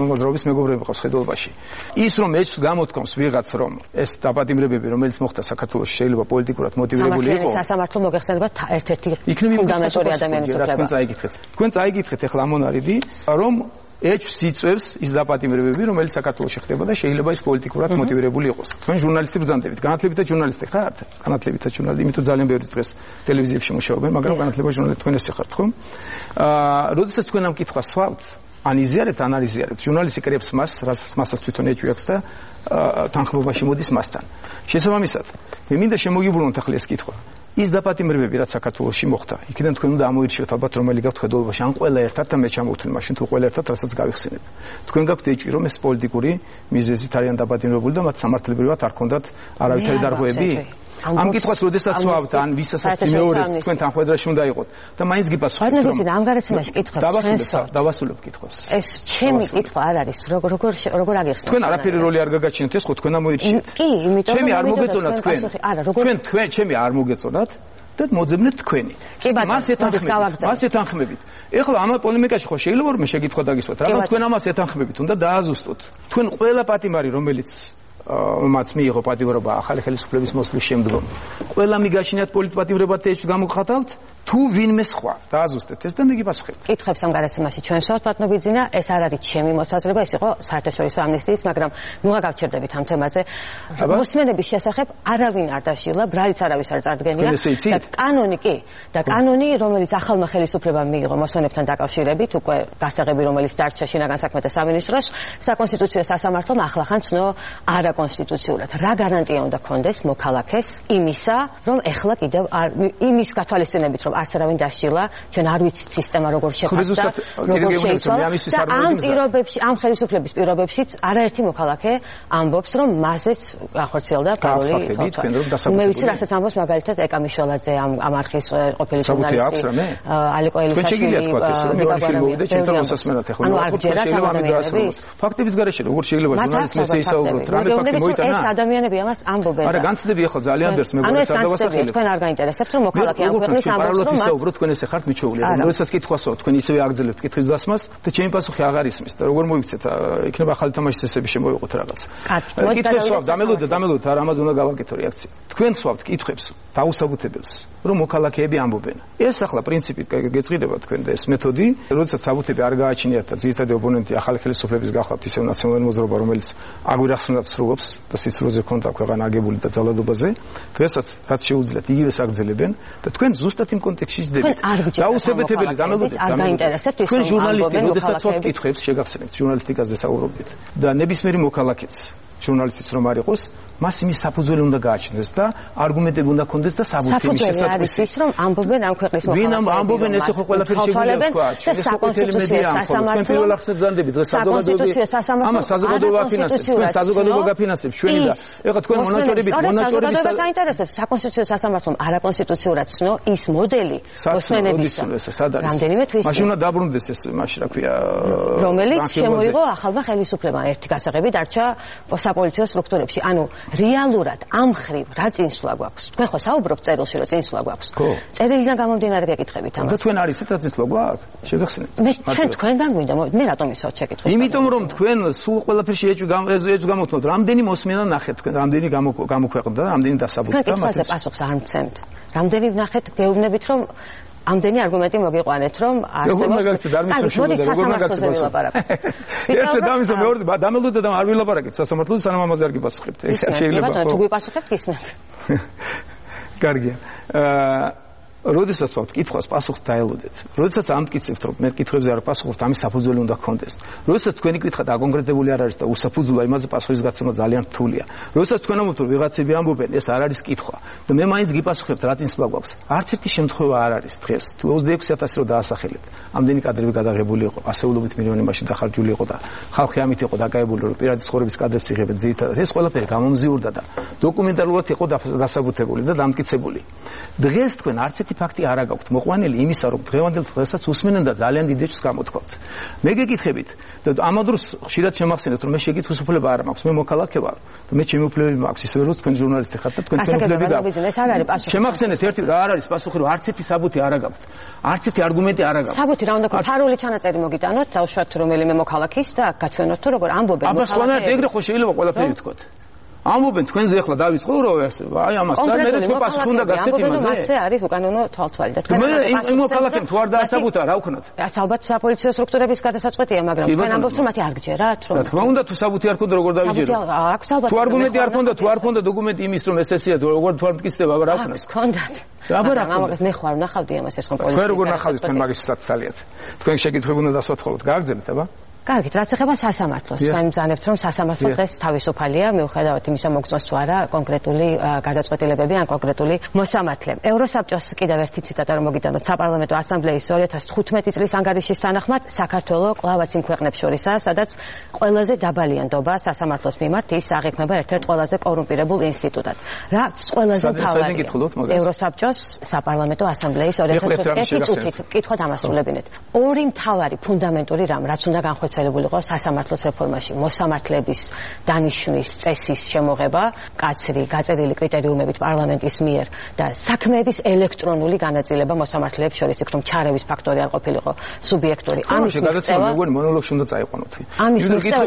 სანაცვლო მოძრაობის მეგობრები ყავს ხედულობაში. ის რომ ეჭვს გამოთქვამს ვიღაც რომ ეს დაპატიმრებები რომელიც მოხდა საქართველოში შეიძლება პოლიტიკურად მოტივირებული იყო. სასამართლო მოგეხსენებათ ერთ-ერთი ფუნდამენტური ადამიანის უფლება. თქვენ წაიგითხეთ ახლა ამონარიდი რომ ეჭვს იწევს ის დაპატიმრებები რომელიც საქართველოში ხდება და შეიძლება ის პოლიტიკურად მოტივირებული იყოს. თქვენ ჟურნალისტები ბრძანდებით, განათლებითა ჟურნალისტები ხართ? განათლებითა ჟურნალისტი, იმიტომ ძალიან ბევრი დღეს ტელევიზიებში მუშაობენ, მაგრამ განათლება ჟურნალისტი თქვენ ესე ხართ, ხო? როდესაც თქვენ ამ კითხვას სვავთ, ან იზიარებთ, ან არ იზიარებთ. ჟურნალისტი კრებს მას, რასაც მასაც თვითონ ეჭვი აქვს და თანხმობაში მოდის მასთან. შესაბამისად, მე მინდა შემოგიბრუნოთ ახლა ეს კითხვა. ის დაპატიმრებები რაც საქართველოში მოხდა, იქიდან თქვენ უნდა ამოირჩიოთ ალბათ რომელი გაქვთ ხედულობაში, ან ყველა ერთად და მე ჩამოვთვლი მაშინ თუ ყველა ერთად რასაც გავიხსენებ. თქვენ გაქვთ ეჭვი რომ ეს პოლიტიკური მიზეზით არიან დაპატიმრებული და მათ სამართლებრივად არ ქონდათ არავითარი დარღვევები? ამ კითხვას როდესაც ვავთ ან ვისაც მეორე თქვენ თანხმედრაში უნდა იყოთ და მაინც გიპასუხებთ. ბატონო, ამ გარაცემაში კითხვა დავასრულებ კითხვას. ეს ჩემი კითხვა არ არის, როგორ აგიხსნათ? თქვენ არაფერი როლი არ გაგაჩინოთ, ეს ხო თქვენ ამოირჩიეთ. კი, იმიტომ რომ ჩემი არ მოგეწონათ თქვენ. თქვენ ჩემი არ მოგეწონათ და მოძებნეთ თქვენი. მას ეთანხმებით. ეხლა ამ პოლემიკაში ხო შეიძლება რომ მე შეკითხვა დაგისვათ, მაგრამ თქვენ ამას ეთანხმებით, უნდა დააზუსტოთ. თქვენ ყველა პატიმარი რომელიც მათ მიიღო პატიმრობა ახალი ხელისუფლების მოსვლის შემდგომ. ყველა მიგაჩნიათ პოლიტპატიმრებად ეჭვს გამოგხატავთ თუ ვინმე სხვა. დააზუსტეთ ეს და მიგიპასუხებთ. კითხვებს ამ გარაცემაში ჩვენ ვსვათ ბატონო ბიძინა, ეს არ არის ჩემი მოსაზრება, ეს იყო საერთაშორისო ამნისტიის, მაგრამ ნუ აგავჩერდებით ამ თემაზე. მოსმენების შესახებ არავინ არ დაშილა, ბრალიც არავის არ წარდგენია და კანონი კი, და კანონი, რომელიც ახალმა ხელისუფლებამ მიიღო მოსმენებთან დაკავშირებით, უკვე გასაღები, რომელიც დარჩა შინაგან საქმეთა სამინისტროს, საკონსტიტუციო სასამართლომ ახლახან ცნო არაკონსტიტუციურად. რა გარანტია უნდა ქონდეს მოქალაქეს იმისა, რომ ეხლა კიდევ იმის გათვალისწინებით, რომ არც არავინ დასჯილა, ჩვენ არ ვიცით სისტემა როგორ შეფასდა, როგორ შეიცვალა და ამ პირობებში, ამ ხელისუფლების პირობებშიც არაერთი მოქალაქე ამბობს, რომ მასეც ახორციელდა გარული თვალთვალა. მე ვიცი, რასაც ამბობს მაგალითად ეკა მიშველაძე, ამ არხის ყოფილი ჟურნალისტი, ალიკო ელისაშვილი, ფაქტების გარეშე როგორ შეიძლება ჟურნალისტი ესე ისაუბროთ, რამე ფაქტი მოიტანა? ეს ადამიანები ამას ამბობენ. არა, განცდები ახლა ძალიან ბევრს მეგობრებს არ დავასახელებ. თქვენ არ გაინტერესებთ რომ მოქალაქე ამ ქვეყნის ამბობს რომ ისაუბროთ, თქვენ ესე ხართ მიჩვეული. როდესაც კითხვასო, თქვენ ისევე აგრძელებთ კითხვის დასმას და ჩემი პასუხი აღარ ისმის და როგორ მოიქცეთ, იქნება ახალი თამაშის წესები შემოვიყოთ რაღაც. კითხვებს ვსვავთ, დამელოდეთ, არა ამაზე უნდა გავაკეთო რეაქცია. თქვენ ვსვავთ კითხვებს დაუსაბუთებელს, რომ მოქალაქეები ამბობენ. ეს ახლა პრინციპით გეწყიდება თქვენ და ეს მეთოდი, როდესაც საბუთები არ გააჩინიათ და ძირითადი ოპონენტი ახალი ხელისუფლების გახლავთ ისევ ნაციონალური მოძრაობა, რომელიც აგვირახსნათ სრულობს და სიცრუეზე ქონდა ქვეყანა აგებული და ძალადობაზე, დღესაც რაც შეუძლიათ იგივეს აგრძელებენ და თქვენ ზუსტად იმ კონტექსტში ჯდებით. დაუსაბუთებელი დამელოდეთ. თქვენ ჟურნალისტი, როდესაც ვსვავთ კითხვებს, შეგახსენებთ, ჟურნალისტიკაზე საუბრობდით და ნებისმიერი მოქალაქეც ჟურნალისტიც რომ არ იყოს, მას იმის საფუძველი უნდა გააჩნდეს და არგუმენტები უნდა ქონდეს და საბუთების შესაძლებლობა. ის რომ ამბობენ ამ ქვეყნის მოქალაქეები. ვინ ამბობენ ესე ხო ყველაფერი შეგვიძლია თქვა. ეს საკონსტიტუციო სასამართლო. თქვენ პირველ ახსნებს ზანდებით დღეს საზოგადოება. ამას საზოგადოება აფინანსებს. თქვენ საზოგადოება გაფინანსებს ჩვენი და ეხლა თქვენ მონაჭრებით საინტერესებს საკონსტიტუციო სასამართლომ არაკონსტიტუციურად ცნო ის მოდელი მოსმენებისა. რამდენიმე თვის. მაშინ უნდა დაბრუნდეს ეს მაშინ რა ქვია. რომელიც შემოიღო ახალმა ხელისუფლებამ ერთი გასაღები დარჩა საპოლიციო სტრუქტურებში. ანუ რეალურად ამ ხრივ რა წინსვლა გვაქვს? თქვენ ხო საუბრობთ წერილში რომ წინსვლა გვაქვს? წერილიდან გამომდინარე გეკითხებით ამას. და თქვენ არის რა წინსვლა გვაქვს? შეგახსენებთ. ჩვენ თქვენგან გვინდა, მე რატომ ისო შეკითხვა? იმიტომ რომ თქვენ სულ ყველაფერში ეჭვი გამოვთმოთ, რამდენი მოსმენა ნახეთ თქვენ, რამდენი გამოქვეყნდა, რამდენი დასაბუთდა მაგას. თქვენ კითხვაზე პასუხს არ მცემთ. რამდენი ნახეთ, გეუბნებით რომ ამდენი არგუმენტი მოგიყვანეთ რომ არსებობს. მოდით სასამართლოზე ვილაპარაკოთ. ერთზე დამის და მეორეზე დამელოდეთ და არ ვილაპარაკეთ სასამართლოზე, სანამ ამაზე არ გიპასუხებთ. ეს შეიძლება. ბატონო, თუ გიპასუხებთ, გისმენთ. კარგია. როდესაც ვთქვათ კითხვას პასუხს დაელოდეთ. როდესაც ამტკიცებთ რომ მე კითხვებზე არ პასუხობთ, ამის საფუძველი უნდა ქონდეს. როდესაც თქვენი კითხვა დაკონკრეტებული არ არის და უსაფუძვლოა, იმაზე პასუხის გაცემა ძალიან რთულია. როდესაც თქვენ ამბობთ რომ ვიღაცები ამბობენ, ეს არ არის კითხვა და მე მაინც გიპასუხებთ რა წინსვლა გვაქვს. არც ერთი შემთხვევა არ არის დღეს. თუ 26,000 რო დაასახელეთ, ამდენი კადრები გადაღებული იყო, ასეულობით მილიონი მაშინ დახარჯული იყო და ხალხი ამით იყო დაკავებული, რომ პირადი ცხოვრების კადრებს იღებენ ძირითადად. ეს ყველაფერი გამომზიურდა და დოკუმენტალურად იყო დასაბუთებული და დამტკიცებული. დღეს თქვენ არც ერთი ფაქტი არ გაქვთ მოყვანილი იმისა, რომ დღევანდელ დღესაც უსმენენ და ძალიან დიდ ეჭვს გამოთქვათ. მე გეკითხებით და ამ დროს ხშირად შემახსენეთ, რომ მე შეკითხვის უფლება არ მაქვს, მე მოქალაქე ვარ და მე ჩემი უფლებები მაქვს, ისევე როგორც თქვენ ჟურნალისტი ხართ და თქვენ უფლებები გაქვთ. ეს არ არის პასუხი. შემახსენეთ ერთი რა არ არის პასუხი, რომ არც ერთი საბუთი არ გაქვთ. არც ერთი არგუმენტი არ აქვს. საბუთი რა უნდა გქონდეს? ფარული ჩანაწერი მოგიტანოთ, დავშვათ რომელიმე მოქალაქის და გათვენოთ თუ როგორ ამბობენ მოქალაქეები. აბა სხვანაირად ეგრე ხო შეიძლება ყველაფერი ვთქვათ. ამბობენ თქვენზე ახლა დავიწყო რომ აი ამას და მე თქვენ პასუხი უნდა გასცეთ იმაზე. ამაზე არის უკანონო თვალთვალი და თქვენ იმ მოქალაქეებს თუ არ დაასაბუთა რა ვქნათ? ალბათ საპოლიციო სტრუქტურების გადასაწყვეტია, მაგრამ თქვენ ამბობთ რომ მათი არ გჯერათ რომ. რა თქმა უნდა თუ საბუთი არ ქონდა როგორ დავიჯერო? აქვს ალბათ. თუ არგუმენტი არ ქონდა, თუ არ ქონდა დოკუმენტი იმის რომ ეს ესეა როგორ თვალმტკიცდება, აბა რა ვქნათ? გქონდათ. აბა რა ამას მე ხარ ნახავდი ამას ეს ხომ პოლიციის. თქვენ როგორ ნახავთ თქვენ მაგის საწალიათ? თქვენ შეკითხვები უნდა დასვათ ხოლმე. გააგზავნეთ აბა? კარგით, რაც ეხება სასამართლოს, თქვენ მძანებთ რომ სასამართლო დღეს თავისუფალია, მიუხედავად იმისა მოგწონს თუ არა კონკრეტული გადაწყვეტილებები ან კონკრეტული მოსამართლე. ევროსაბჭოს კიდევ ერთი ციტატა რომ მოგიტანოთ, საპარლამენტო ასამბლეის 2015 წლის ანგარიშის თანახმად, საქართველო კვლავაც იმ ქვეყნებს შორისაა, სადაც ყველაზე დაბალი ნდობა სასამართლოს მიმართ ის აღიქმება ერთ-ერთ ყველაზე კორუმპირებულ ინსტიტუტად. რაც ყველაზე მთავარია. ევროსაბჭოს საპარლამენტო ასამბლეის 2015 წუთით კითხვა დამასრულებინეთ. ორი მთავარი ფუნდამენტური რამ, რაც უნდა განხორციელებულიყო სასამართლოს რეფორმაში, მოსამართლეების დანიშვნის წესის შემოღება, კაცრი, გაწერილი კრიტერიუმებით პარლამენტის მიერ და საქმეების ელექტრონული განაწილება მოსამართლეებს შორის, იქ რომ ჩარევის ფაქტორი არ ყოფილიყო სუბიექტური. ამის გადაცემა მეგონი მონოლოგში უნდა წაიყვანოთ. ამის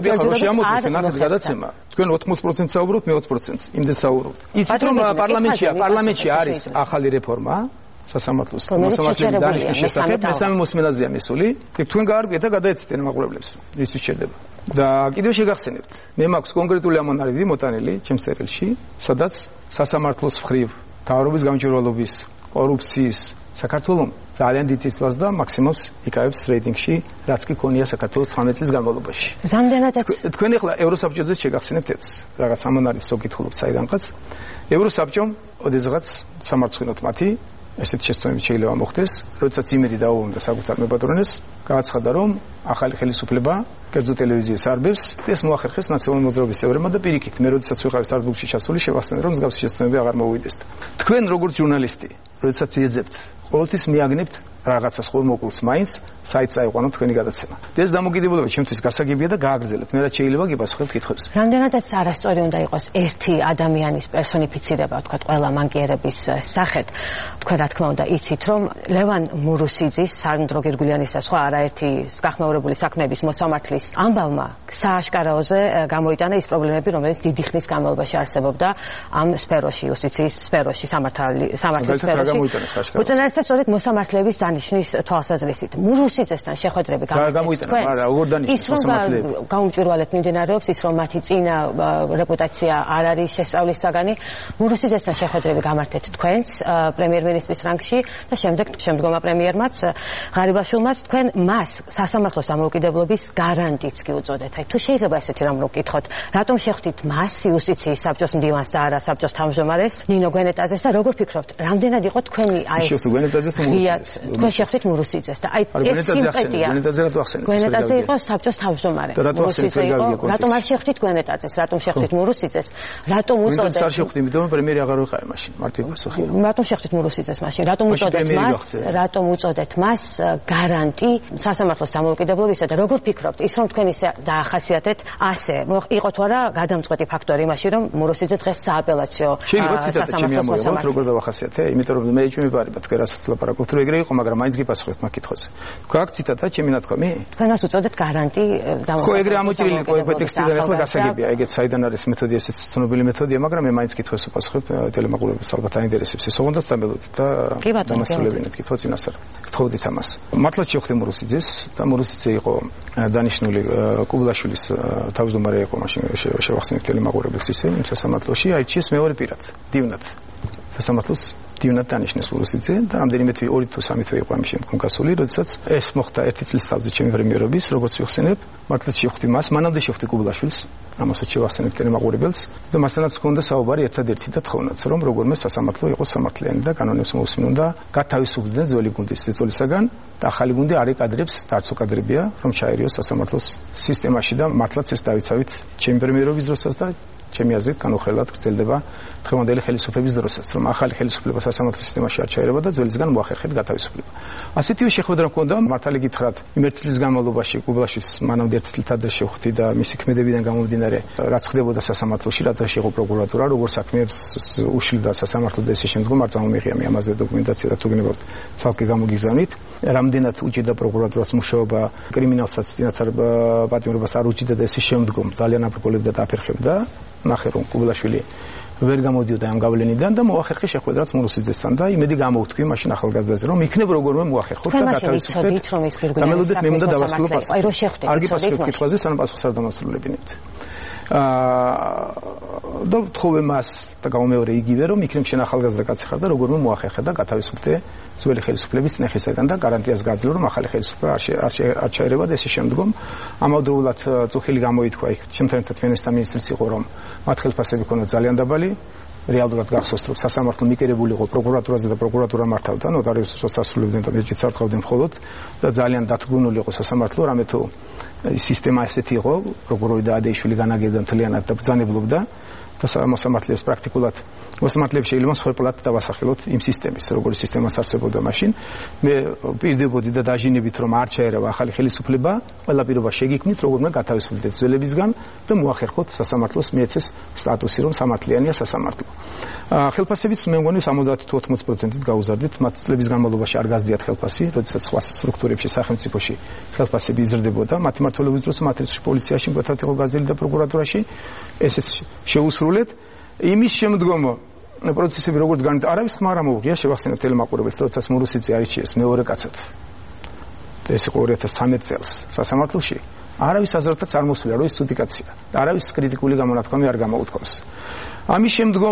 გადაცემა. თქვენ 80% საუბრობთ, მე 20%. იმდენ საუბრობთ. იცით რომ პარლამენტში არის ახალი რეფორმა სასამართლოს მოსამართლეების დანიშვნის შესახებ, მესამე მოსმენაზეა მისული. თქვენ გაარკვიეთ და გადაეცეთ მაღლობლებს, ისთვის შედება. და კიდევ შეგახსენებთ, მე მაქვს კონკრეტული ამონარიდი მოტანილი ჩემს წერილში, სადაც სასამართლოს მხრივ თავრობის გამჭვირვალობის, კორუფციის საქართველოს ძალიან დიდ წვლას და მაქსიმუმს იკავებს რეიტინგში, რაც კი ქონია საქართველოს 19 წლის განმავლობაში. რამდენადაც თქვენ ახლა ევროსაბჭოზე შეგახსენებთ ეს რაღაც ამონარიდს ვკითხულობთ საიდანღაც. ევროსაბჭომ ოდესღაც სამარცხვინოთ მათი ესეთ შეცდომები შეიძლება მოხდეს, როდესაც იმედი დაუბრუნდა საკუთარ მებადრონეს, გააცხადა რომ ახალი ხელისუფლება კერძო ტელევიზიის არბებს ეს მოახერხეს ნაციონალური მოძრაობის წევრებმა და პირიქით, მე როდესაც ვიყავი სტარბუქში ჩასული, შევახსენე რომ მსგავსი შეცდომები აღარ მოვიდეს. თქვენ როგორც ჟურნალისტი, როდესაც იეძებთ, ყოველთვის მიაგნებთ რაღაცას ხორმოკულს მაინც საიტს აიყვანოთ თქვენი გადაცემა. ეს დამოკიდებულება ჩემთვის გასაგებია და გააგრძელეთ. მე რაც შეიძლება გიპასუხებთ კითხვებს. რამდენადაც არასწორი უნდა იყოს ერთი ადამიანის პერსონიფიცირება, თქვათ, ყველა მანკიერების სახეთ. თქვენ რა თქმა უნდა იცით, რომ ლევან მურუსიძის, სანდრო გირგულიანის და სხვა არაერთი გახმაურებული საქმეების მოსამართლის ამბავმა სააშკარაოზე გამოიტანა ის პრობლემები, რომელიც დიდი ხნის განმავლობაში არსებობდა ამ სფეროში, იუსტიციის სფეროში, სამართლის სფეროში. უწინარესად სწორედ მოსამართლეების დანიშნის თვალსაზრისით. მურუსიძესთან შეხვედრები გამოიტანა, მაგრამ როგორ დანიშნეს მოსამართლეები? გაუმჭვირვალედ მიმდინარეობს ის, რომ მათი წინა რეპუტაცია არ არის შესწავლის საგანი. მურუსიძესთან შეხვედრები გამართეთ თქვენც პრემიერ-მინისტრის რანგში და შემდგომა პრემიერმაც ღარიბაშვილმაც თქვენ მას სასამართლოს დამოუკიდებლობის გარანტიც კი უწოდეთ. აი თუ შეიძლება ესეთი რამ ვკითხოთ, რატომ შეხვდით მას იუსტიციის საბჭოს მდივანს და არა საბჭოს თავმჯდომარეს ნინო გვენეტაძეს და როგორ ფიქრობთ, რამდენად იყო თქვენი აი ეს თქვენ შეხვდით მურუსიძეს და აი ეს სიმპათია გვენეტაძე იყო საბჭოს თავმჯდომარე. მურუსიძე იყო, რატომ არ შეხვდით გვენეტაძეს, რატომ შეხვდით მურუსიძეს, რატომ უწოდეთ? არ შეხვდით, იმიტომ რომ პრემიერი აღარ ვიყავი მაშინ, მარტივ პასუხია. რატომ შეხვდით მურუსიძეს მაშინ? რატომ უწოდეთ მას გარანტი სასამართლოს დამოუკიდებლობისა და როგორ ფიქრობთ, ის რომ თქვენ ისე დაახასიათეთ, ასე იყო თუ არა გადამწყვეტი ფაქტორი იმაში, რომ მურუსიძე დღეს სააპელაციო სასამართლოს მოსამართლე როგორ დავახასიათე, იმიტომ რომ მე ჩვენებარება თქვენ რასაც ლაპარაკობთ, რომ ეგრე იყო, მაგრამ მაინც გიპასუხებთ მაგ კითხვაზე. თქვენ აქ ციტატა ჩემი ნათქვამი? თქვენ მას უწოდეთ გარანტი დამოუკიდებლობისა. ხო, ეგრე ამოჭრილი ტექსტიდან ახლა გასაგებია, ეგეც საიდან არის მეთოდი, ესეც ცნობილი მეთოდია, მაგრამ მე მაინც კითხვას ვპასუხებ ტელემაყურებელს, ალბათ აინტერესებს ეს ოღონდ სტაბილურობით და დამასრულებინეთ კითხვა წინასწარ. გთხოვდით ამას. მართლაც შეხვდი მურუსიძეს და მურუსიძე იყო დანიშნული კუბლაშვილის თავმჯდომარე იყო მაშინ შევახსენებ ტელემაყურებელს ისე იმ სასამართლოში, აიჩიეს მეორე პირად, დივნად. სასამართლოს დივნად დანიშნეს მურუსიძე და რამდენიმე თვე 2 თუ 3 თვე იყო ამ შემდგომ გასული, როდესაც ეს მოხდა 1 წლის თავზე ჩემი პრემიერობის, როგორც ვიხსენებ, მართლაც შეხვდი მას, მანამდე შეხვდი კუბლაშვილს, ამასაც შევახსენებ ტელემაყურებელს და მასთანაც ჰქონდა საუბარი ერთადერთი და თხოვნაც, რომ როგორმე სასამართლო იყოს სამართლიანი და კანონებს მოусმინონ და გათავისუფლდნენ ძველი გუნდის წეწოლისაგან და ახალი გუნდი არ ეკადრებს, დაცო კადრებია, რომ ჩაერიოს სასამართლოს სისტემაში და მართლაც ეს დავიცავით ჩემი პრემიერობის დროსაც და ჩემი აზრით განუხრელად გრძელდება დღევანდელი ხელისუფლების დროსაც, რომ ახალი ხელისუფლება სასამართლო სისტემაში არ ჩაერება და ძველისგან მოახერხეთ გათავისუფლება. ასეთივე შეხვედრა მქონდა მართალი გითხრათ იმ ერთი წლის განმავლობაში კუბლაშვილს მანამდე ერთი წლით ადრე შევხვდი და მისი ქმედებიდან გამომდინარე რაც ხდებოდა სასამართლოში რადგან იყო პროკურატურა როგორ საქმეებს უშლიდა სასამართლო და ესე შემდგომ არ წამომიღია მე ამაზე დოკუმენტაცია და თუ გნებავთ ცალკე გამოგიგზავნით რამდენად უჭირდა პროკურატურას მუშაობა კრიმინალსაც წინაც პატიმრობას არ უჭირდა და ესე შემდგომ ძალიან აპროპოლებდა და აფერხებდა ნახე რომ კუბლაშვილი ვერ გამოდიოდა ამ გავლენიდან და მოახერხე შეხვედრაც მურუსიძესთან და იმედი გამოვთქვი მაშინ ახალგაზრდაზე რომ იქნებ როგორ მოახერხოთ და გათავისუფლდეთ რომ ის გირგვინალის მე უნდა დავასრულო პასუხი აი რო შეხვდით არ გიპასუხებ კითხვაზე სანამ პასუხს არ დამასრულებინებთ და ვთხოვე მას და გამომეორე იგივე რომ იქნებ შენ ახალგაზრდა კაცი ხარ და როგორ მოახერხე და გათავისუფლდე ძველი ხელისუფლების წნეხისაგან და გარანტიას გაძლევ რომ ახალი ხელისუფლება არ ჩაერევა და ესე შემდგომ ამავდროულად წუხილი გამოითქვა იქ ჩემთან ერთად ფინანსთა მინისტრიც იყო რომ მათ ხელფასები ქონდა ძალიან დაბალი რეალურად გახსოვთ რომ სასამართლო მიკერებული იყო პროკურატურაზე და პროკურატურა მართავდა ნოტარიუსს ასრულებდნენ და მეჯიც ართავდნენ მხოლოდ და ძალიან დათგუნული იყო სასამართლო რამე თუ სისტემა ესეთი იყო პროკურორი და ადეიშვილი განაგებდა მთლიანად და ბრძანებლობდა და მოსამართლეებს პრაქტიკულად მოსამართლეებს შეიძლება მსხვერპლად დავასახელოთ იმ სისტემის როგორი სისტემას არსებობდა მაშინ მე პირდებოდი და დაჟინებით რომ არ ჩაერევა ახალი ხელისუფლება ყველა პირობა შეგიქმნით როგორ უნდა გათავისუფლდეთ ძველებისგან და მოახერხოთ სასამართლოს მიეცეს სტატუსი რომ სამართლიანია სასამართლო ხელფასებიც მე მგონი 70 თუ 80%-ით გაუზარდით მათ წლების განმავლობაში არ გაზდიათ ხელფასი როდესაც სხვა სტრუქტურებში სახელმწიფოში ხელფასები იზრდებოდა მათი მმართველობის დროს მატრიცში პოლიციაში მკვეთრად იყო გაზრდილი და პროკურატურაში ესეც შეუსრულეთ იმის შემდგომ პროცესები როგორც განით არავის ხმა არ მოუღია შევახსენებ ტელემაყურებელს როდესაც მურუსიძე არიჩიეს მეორე კაცად და ეს იყო 2013 წელს სასამართლოში არავის აზრითაც არ მოსულა რომ ის ცუდი კაცია არავის კრიტიკული გამონათქვამი არ გამოუთქვამს ამის შემდგომ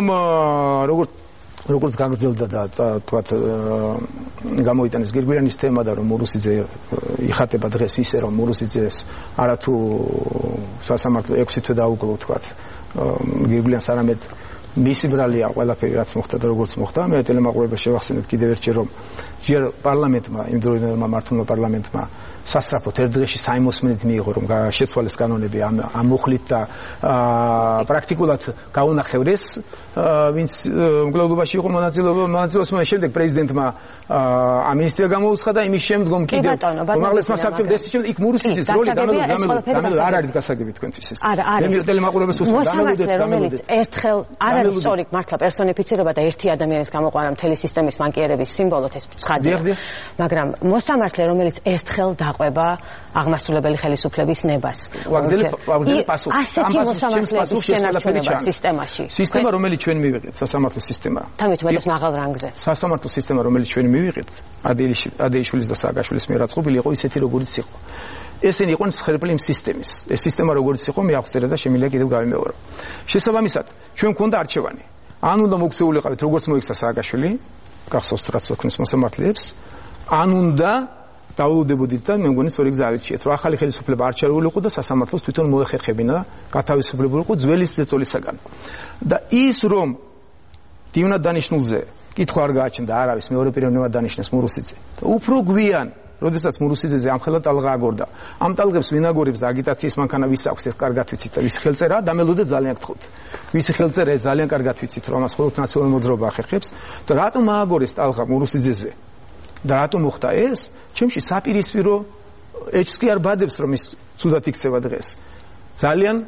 როგორც გაგრძელდა და თქვათ გამოიტანეს გირგვიანის თემა და რომ მურუსიძე იხატება დღეს ისე რომ მურუსიძეს არათუ სასამართლო 6 თვე დაუკლო თქვათ გირგვიანს არამედ მისი ბრალია ყველაფერი რაც მოხდა და როგორც მოხდა მე ტელემაყურებელს შევახსენებ კიდევ ერთჯერ რომ ჯერ პარლამენტმა იმ დროინდელმა მართლმა პარლამენტმა სასწრაფოდ ერთ დღეში საიმოსმენით მიიღო რომ შეცვალეს კანონები ამ მუხლით და პრაქტიკულად გაუნახევრეს ვინც მკვლელობაში იყო მონაწილეობს შემდეგ პრეზიდენტმა ამინისტრია გამოუცხადა და იმის შემდგომ კიდევ უმაღლესმა საბჭომ ეს შემდეგ იქ მურუსიძის როლი გამელოდა არ არის გასაგები თქვენთვის ეს მე ტელემაყურებელს მოსამართლე რომელიც ერთხელ არ არის სწორი მართლა პერსონიფიცირება და ერთი ადამიანის გამოყვანა მთელი სისტემის მანკიერების სიმბოლოდ ეს ცხადია მაგრამ მოსამართლე რომელიც ერთხელ დაყვება აღმასრულებელი ხელისუფლების ნებას ვაგზელი პასუხს ამ პასუხს შესაძლებელი სისტემაში სისტემა რომელიც ჩვენ მივიღეთ სასამართლო სისტემა თამით მეტად მაღალ რანგზე სასამართლო სისტემა რომელიც ჩვენ მივიღეთ ადეიშვილის და სააკაშვილის მიერ აწყობილი იყო ისეთი როგორიც იყო ესენი იყვნენ სხერფლი იმ სისტემის ეს სისტემა როგორიც იყო მე აღწერე და შემიძლია კიდევ გავიმეორო შესაბამისად ჩვენ გვქონდა არჩევანი ან უნდა მოქცეულიყავით როგორც მოიქცა სააკაშვილი გახსოვთ რაც ოქმის მოსამართლეებს ან უნდა დაულოდებოდით და მე მგონი სწორი გზა არჩიეთ რომ ახალი ხელისუფლება არ ჩაეულიყო და სასამართლოს თვითონ მოეხერხებინა გათავისუფლებულიყო ძველი ზეწოლისაგან და ის რომ დივნად დანიშნულზე კითხვა არ გააჩნდა არავის მეორე პიროვნებად დანიშნეს მურუსიძე და უფრო გვიან როდესაც მურუსიძეზე ამხელა ტალღა აგორდა ამ ტალღებს ვინ აგორებს და აგიტაციის მანქანა ვის აქვს ეს კარგად ვიცით და ვის ხელწერა დამელოდე ძალიან გთხოვთ ვის ხელწერა ეს ძალიან კარგად ვიცით რომ მას მხოლოდ ნაციონალური მოძრაობა ახერხებს და რატომ ააგორეს ტალღა მურუსიძეზე და რატომ მოხდა ეს ჩემში საპირისპირო ეჭვს კი არ ბადებს რომ ის ცუდად იქცევა დღეს ძალიან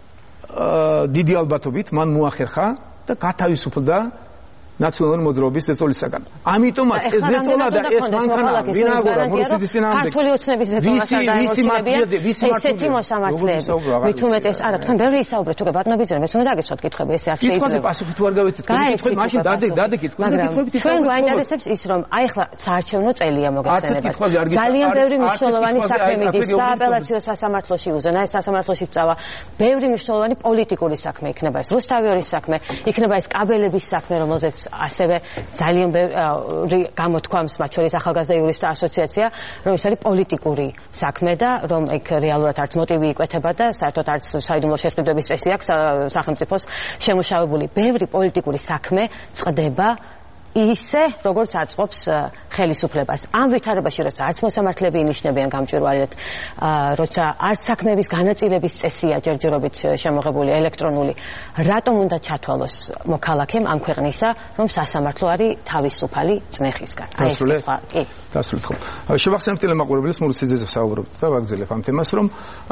დიდი ალბათობით მან მოახერხა და გათავისუფლდა ნაციონალური მოძრაობის ზეწოლისაგან. ამიტომაც ეს ზეწოლა და ეს მანქანა ვინ აგორა მურუსიძის წინააღმდეგ? ქართული ოცნების ზეწოლასა დაემორჩილებიან ესეთი მოსამართლეები. მით უმეტეს არა თქვენ ბევრი ისაუბრეთ უკვე ბატონობიძე მე უნდა დაგეცოთ კითხვები ესე არ შეიძლება. კითხვაზე პასუხი თუ არ გავეცით კითხვები მაშინ დადეკით კითხვებით ჩვენ გვაინტერესებს ის რომ აი ახლა საარჩევნო წელია მოგეხსენებათ. ძალიან ბევრი მნიშვნელოვანი საქმე მიდის სააპელაციო სასამართლოში უზენაეს სასამართლოში წავა. ბევრი მნიშვნელოვანი პოლიტიკური საქმე იქნება ეს რუსთავიორის საქმე, იქნება ეს კაბელების საქმე რომელზეც ასევე ძალიან ბევრი გამოთქვამს მათ შორის ახალგაზრდა იურისტთა ასოციაცია რომ ეს არის პოლიტიკური საქმე და რომ ეგ რეალურად არც მოტივი იკვეთება და საერთოდ არც საიდუმლო შესყიდვების წესი აქვს სახელმწიფოს შემუშავებული ბევრი პოლიტიკური საქმე წყდება ისე როგორც აწყობს ხელისუფლებას. ამ ვითარებაში როცა არც მოსამართლეები ინიშნებიან გამჭვირვალედ, როცა არც საქმეების განაწილების წესია ჯერჯერობით შემოღებული ელექტრონული, რატომ უნდა ჩათვალოს მოქალაქემ ამ ქვეყნისა, რომ სასამართლო არის თავისუფალი წნეხისგან? აი ეს კითხვა. კი. დასრულეთ ხო. შევახსენებთ ტელემაყურებელს მურუციძეზე საუბრობთ და ვაგრძელებ ამ თემას, რომ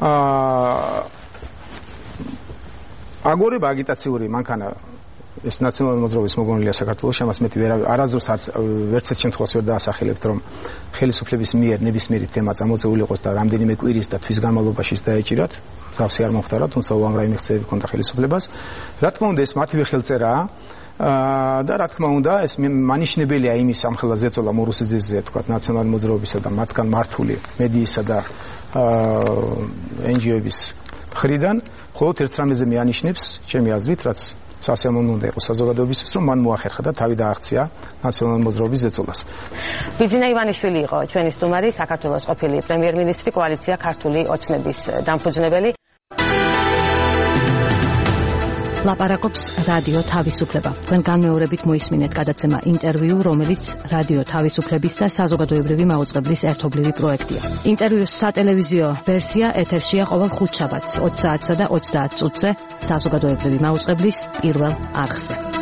აგორება აგიტაციური მანქანა ეს ნაციონალური მოძრაობის მოგონილია საქართველოს, ამას მეტი არასდროს ვერც ერთ შემთხვევაში ვერ დაასახელებთ, რომ ხელისუფლების მიერ ნებისმიერი თემა წამოწეული იყოს და რამდენიმე კვირის და თვის განმავლობაში დაეჭირათ, მსგავსი არ მომხდარა, თუმცა უამრავი მიღწევები ჰქონდა ხელისუფლებას. რა თქმა უნდა, ეს მათივე ხელწერაა და რა თქმა უნდა, ეს მანიშნებელია იმის ამხელა ზეწოლა მურუსიძეზე, თქვათ, ნაციონალური მოძრაობისა და მათგან მართული მედიისა და NGO-ების მხრიდან, მხოლოდ ერთ რამეზე მეანიშნებს, ჩემი აზრით, რაც სასიამოვნო უნდა იყოს საზოგადოებისთვის, რომ მან მოახერხა და თავი დააღწია ნაციონალური მოძრაობის ზეწოლას. ბიძინა ივანიშვილი იყო ჩვენი სტუმარი, საქართველოს ყოფილი პრემიერ-მინისტრი, კოალიცია ქართული ოცნების დამფუძნებელი. ლაპარაკობს რადიო თავისუფლება. თქვენ განმეორებით მოისმინეთ გადაცემა ინტერვიუ, რომელიც რადიო თავისუფლების და საზოგადოებრივი მაუწყებლის ერთობლივი პროექტია. ინტერვიუს სატელევიზიო ვერსია ეთერშია ყოველ ხუთშაბათს 20 საათსა და 30 წუთზე საზოგადოებრივი მაუწყებლის პირველ არხზე.